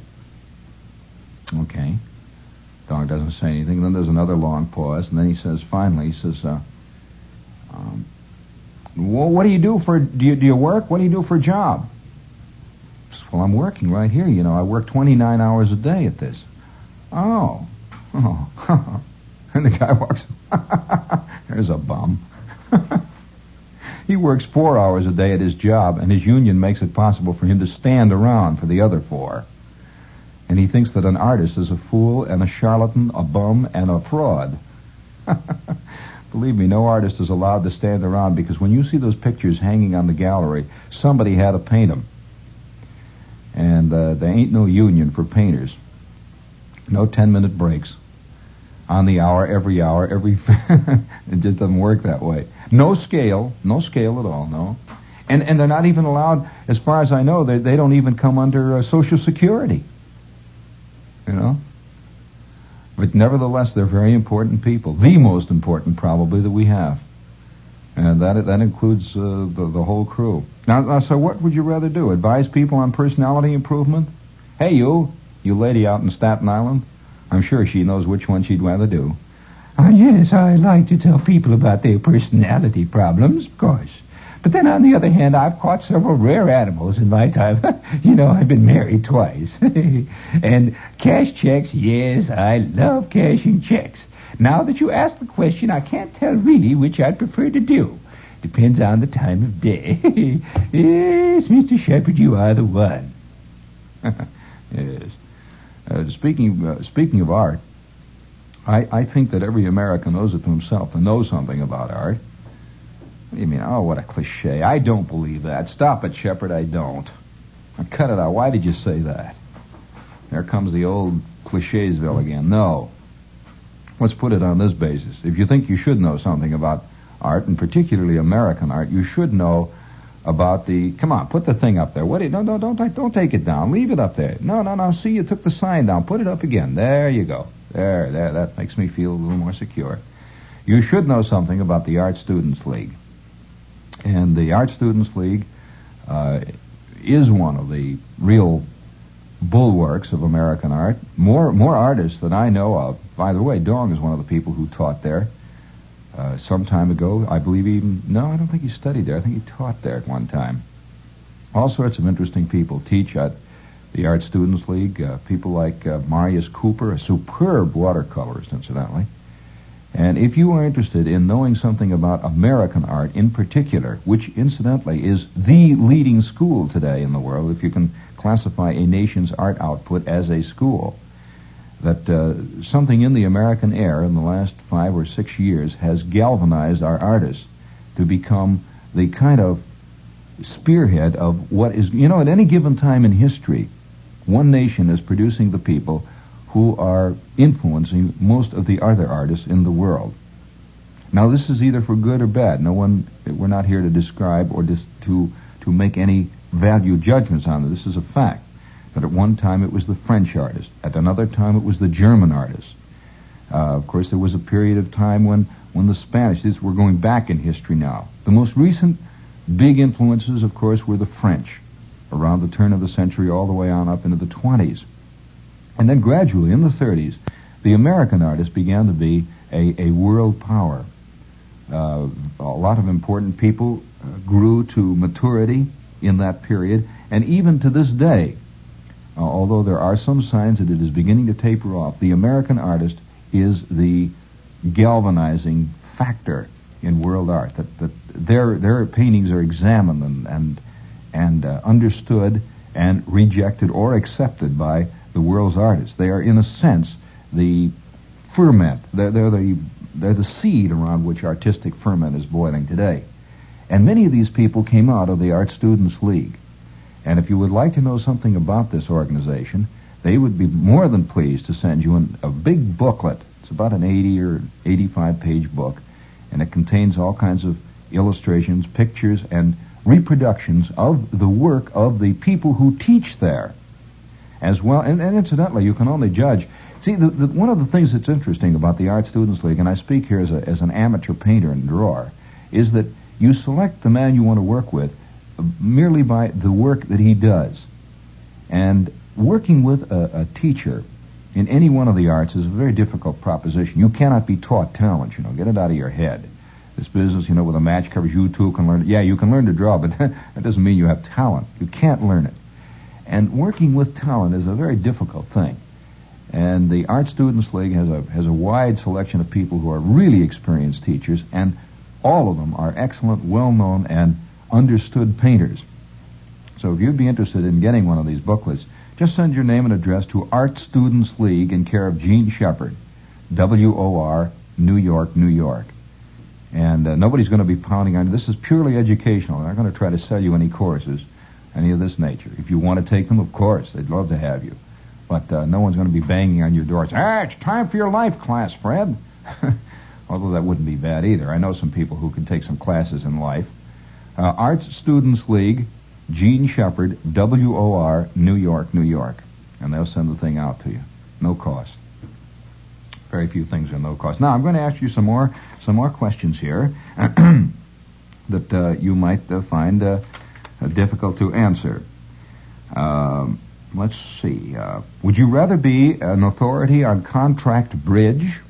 Okay. Dog doesn't say anything. Then there's another long pause. And then he says, finally, he says, uh, um, well, what do you do for, do you, do you work? What do you do for a job? Well, I'm working right here. You know, I work twenty-nine hours a day at this. Oh. Oh. And the guy walks, there's a bum. He works four hours a day at his job, and his union makes it possible for him to stand around for the other four. And he thinks that an artist is a fool and a charlatan, a bum, and a fraud. Believe me, no artist is allowed to stand around, because when you see those pictures hanging on the gallery, somebody had to paint them. And uh, there ain't no union for painters. No ten-minute breaks on the hour, every hour, every... It just doesn't work that way. No scale, no scale at all, no. And and they're not even allowed, as far as I know, they, they don't even come under uh, Social Security. You know? But nevertheless, they're very important people. The most important, probably, that we have. And that that includes uh, the, the whole crew. Now, now, so what would you rather do? Advise people on personality improvement? Hey, you, you lady out in Staten Island. I'm sure she knows which one she'd rather do. Ah, yes, I like to tell people about their personality problems, of course. But then, on the other hand, I've caught several rare animals in my time. You know, I've been married twice. And cash checks, yes, I love cashing checks. Now that you ask the question, I can't tell really which I'd prefer to do. Depends on the time of day. Yes, Mister Shepherd, you are the one. Yes. Uh, speaking uh, speaking of art, I, I think that every American owes it to himself to know something about art. What do you mean? Oh, what a cliche. I don't believe that. Stop it, Shepherd, I don't. Now, cut it out. Why did you say that? There comes the old clichésville again. No. let's put it on this basis. If you think you should know something about art, and particularly American art, you should know about the, come on, put the thing up there. What? No, no, don't, don't take it down. Leave it up there. No, no, no, see, you took the sign down. Put it up again. There you go. There, there, that makes me feel a little more secure. You should know something about the Art Students League. And the Art Students League uh, is one of the real bulwarks of American art. More more artists than I know of. By the way, Dong is one of the people who taught there uh, some time ago. I believe even, no, I don't think he studied there. I think he taught there at one time. All sorts of interesting people teach at the Art Students League. Uh, people like uh, Marius Cooper, a superb watercolorist, incidentally. And if you are interested in knowing something about American art in particular, which incidentally is the leading school today in the world, if you can classify a nation's art output as a school, that uh, something in the American air in the last five or six years has galvanized our artists to become the kind of spearhead of what is, you know, at any given time in history, one nation is producing the people who are influencing most of the other artists in the world. Now, this is either for good or bad. No one, we're not here to describe or dis, to to make any value judgments on it. This is a fact. That at one time it was the French artist. At another time it was the German artist. Uh, of course, there was a period of time when, when the Spanish, this, we're going back in history now. The most recent big influences, of course, were the French, around the turn of the century all the way on up into the twenties. And then gradually, in the thirties, the American artist began to be a, a world power. Uh, a lot of important people uh, grew to maturity in that period, and even to this day, uh, although there are some signs that it is beginning to taper off, the American artist is the galvanizing factor in world art. That, that their their paintings are examined and and, and uh, understood and rejected or accepted by the world's artists. They are, in a sense, the ferment. They're, they're the they're the seed around which artistic ferment is boiling today. And many of these people came out of the Art Students League. And if you would like to know something about this organization, they would be more than pleased to send you an, a big booklet. It's about an eighty or eighty-five page book, and it contains all kinds of illustrations, pictures, and reproductions of the work of the people who teach there. As well, and, and incidentally, you can only judge. See, the, the, one of the things that's interesting about the Art Students League, and I speak here as, a, as an amateur painter and drawer, is that you select the man you want to work with merely by the work that he does. And working with a, a teacher in any one of the arts is a very difficult proposition. You cannot be taught talent, you know. Get it out of your head. This business, you know, with the match covers, you too can learn. Yeah, you can learn to draw, but that doesn't mean you have talent. You can't learn it. And working with talent is a very difficult thing. And the Art Students League has a has a wide selection of people who are really experienced teachers, and all of them are excellent, well-known, and understood painters. So if you'd be interested in getting one of these booklets, just send your name and address to Art Students League in care of Gene Shepard, W O R, New York, New York. And uh, nobody's going to be pounding on you. This is purely educational. They're not going to try to sell you any courses, any of this nature. If you want to take them, of course, they'd love to have you. But uh, no one's going to be banging on your doors. Ah, it's time for your life class, Fred. Although that wouldn't be bad either. I know some people who can take some classes in life. Uh, Arts Students League, Gene Shepard, W O R, New York, New York. And they'll send the thing out to you. No cost. Very few things are no cost. Now, I'm going to ask you some more some more questions here that uh, you might uh, find uh, uh, difficult to answer. Um, let's see. Uh, would you rather be an authority on contract bridge,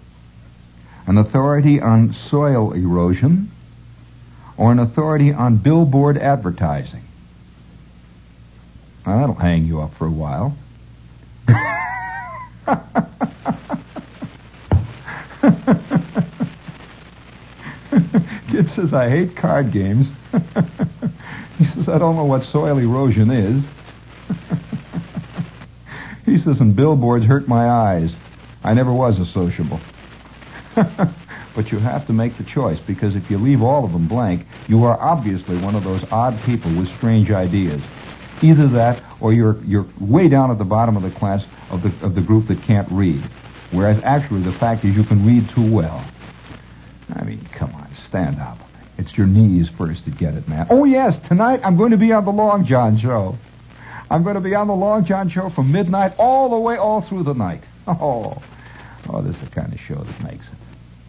an authority on soil erosion, or an authority on billboard advertising? Now, that'll hang you up for a while. Kid says, I hate card games. He says, I don't know what soil erosion is. He says, and billboards hurt my eyes. I never was a sociable. But you have to make the choice, because if you leave all of them blank, you are obviously one of those odd people with strange ideas. Either that, or you're you're way down at the bottom of the class of the of the group that can't read. whereas actually the fact is you can read too well. I mean, come on, stand up. It's your knees first that get it, man. Oh, yes, tonight I'm going to be on the Long John Show. I'm going to be on the Long John Show from midnight all the way, all through the night. Oh, oh, this is the kind of show that makes it.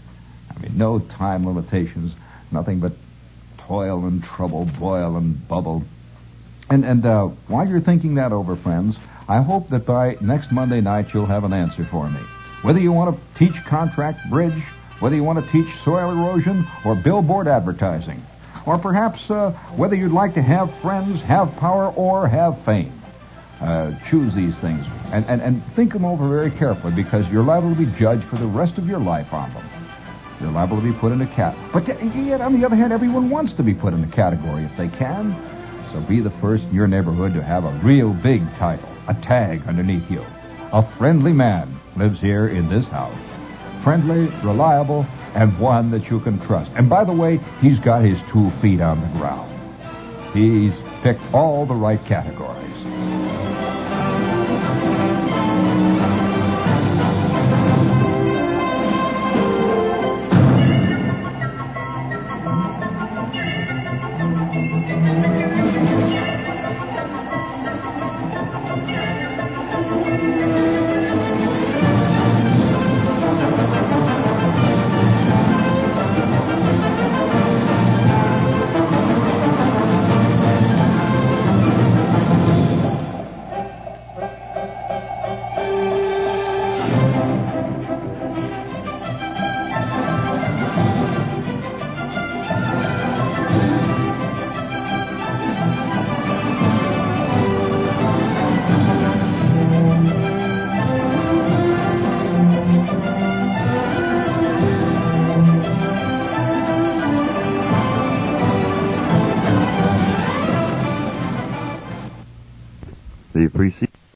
I mean, no time limitations, nothing but toil and trouble, boil and bubble. And, and uh, while you're thinking that over, friends, I hope that by next Monday night you'll have an answer for me. Whether you want to teach contract bridge, whether you want to teach soil erosion or billboard advertising, or perhaps uh, whether you'd like to have friends, have power, or have fame. Uh, choose these things and, and, and think them over very carefully, because you're liable to be judged for the rest of your life on them. You're liable to be put in a cat. But yet, on the other hand, everyone wants to be put in a category if they can. So be the first in your neighborhood to have a real big title, a tag underneath you. A friendly man lives here in this house. Friendly, reliable, and one that you can trust. And by the way, he's got his two feet on the ground. He's picked all the right categories. The preceding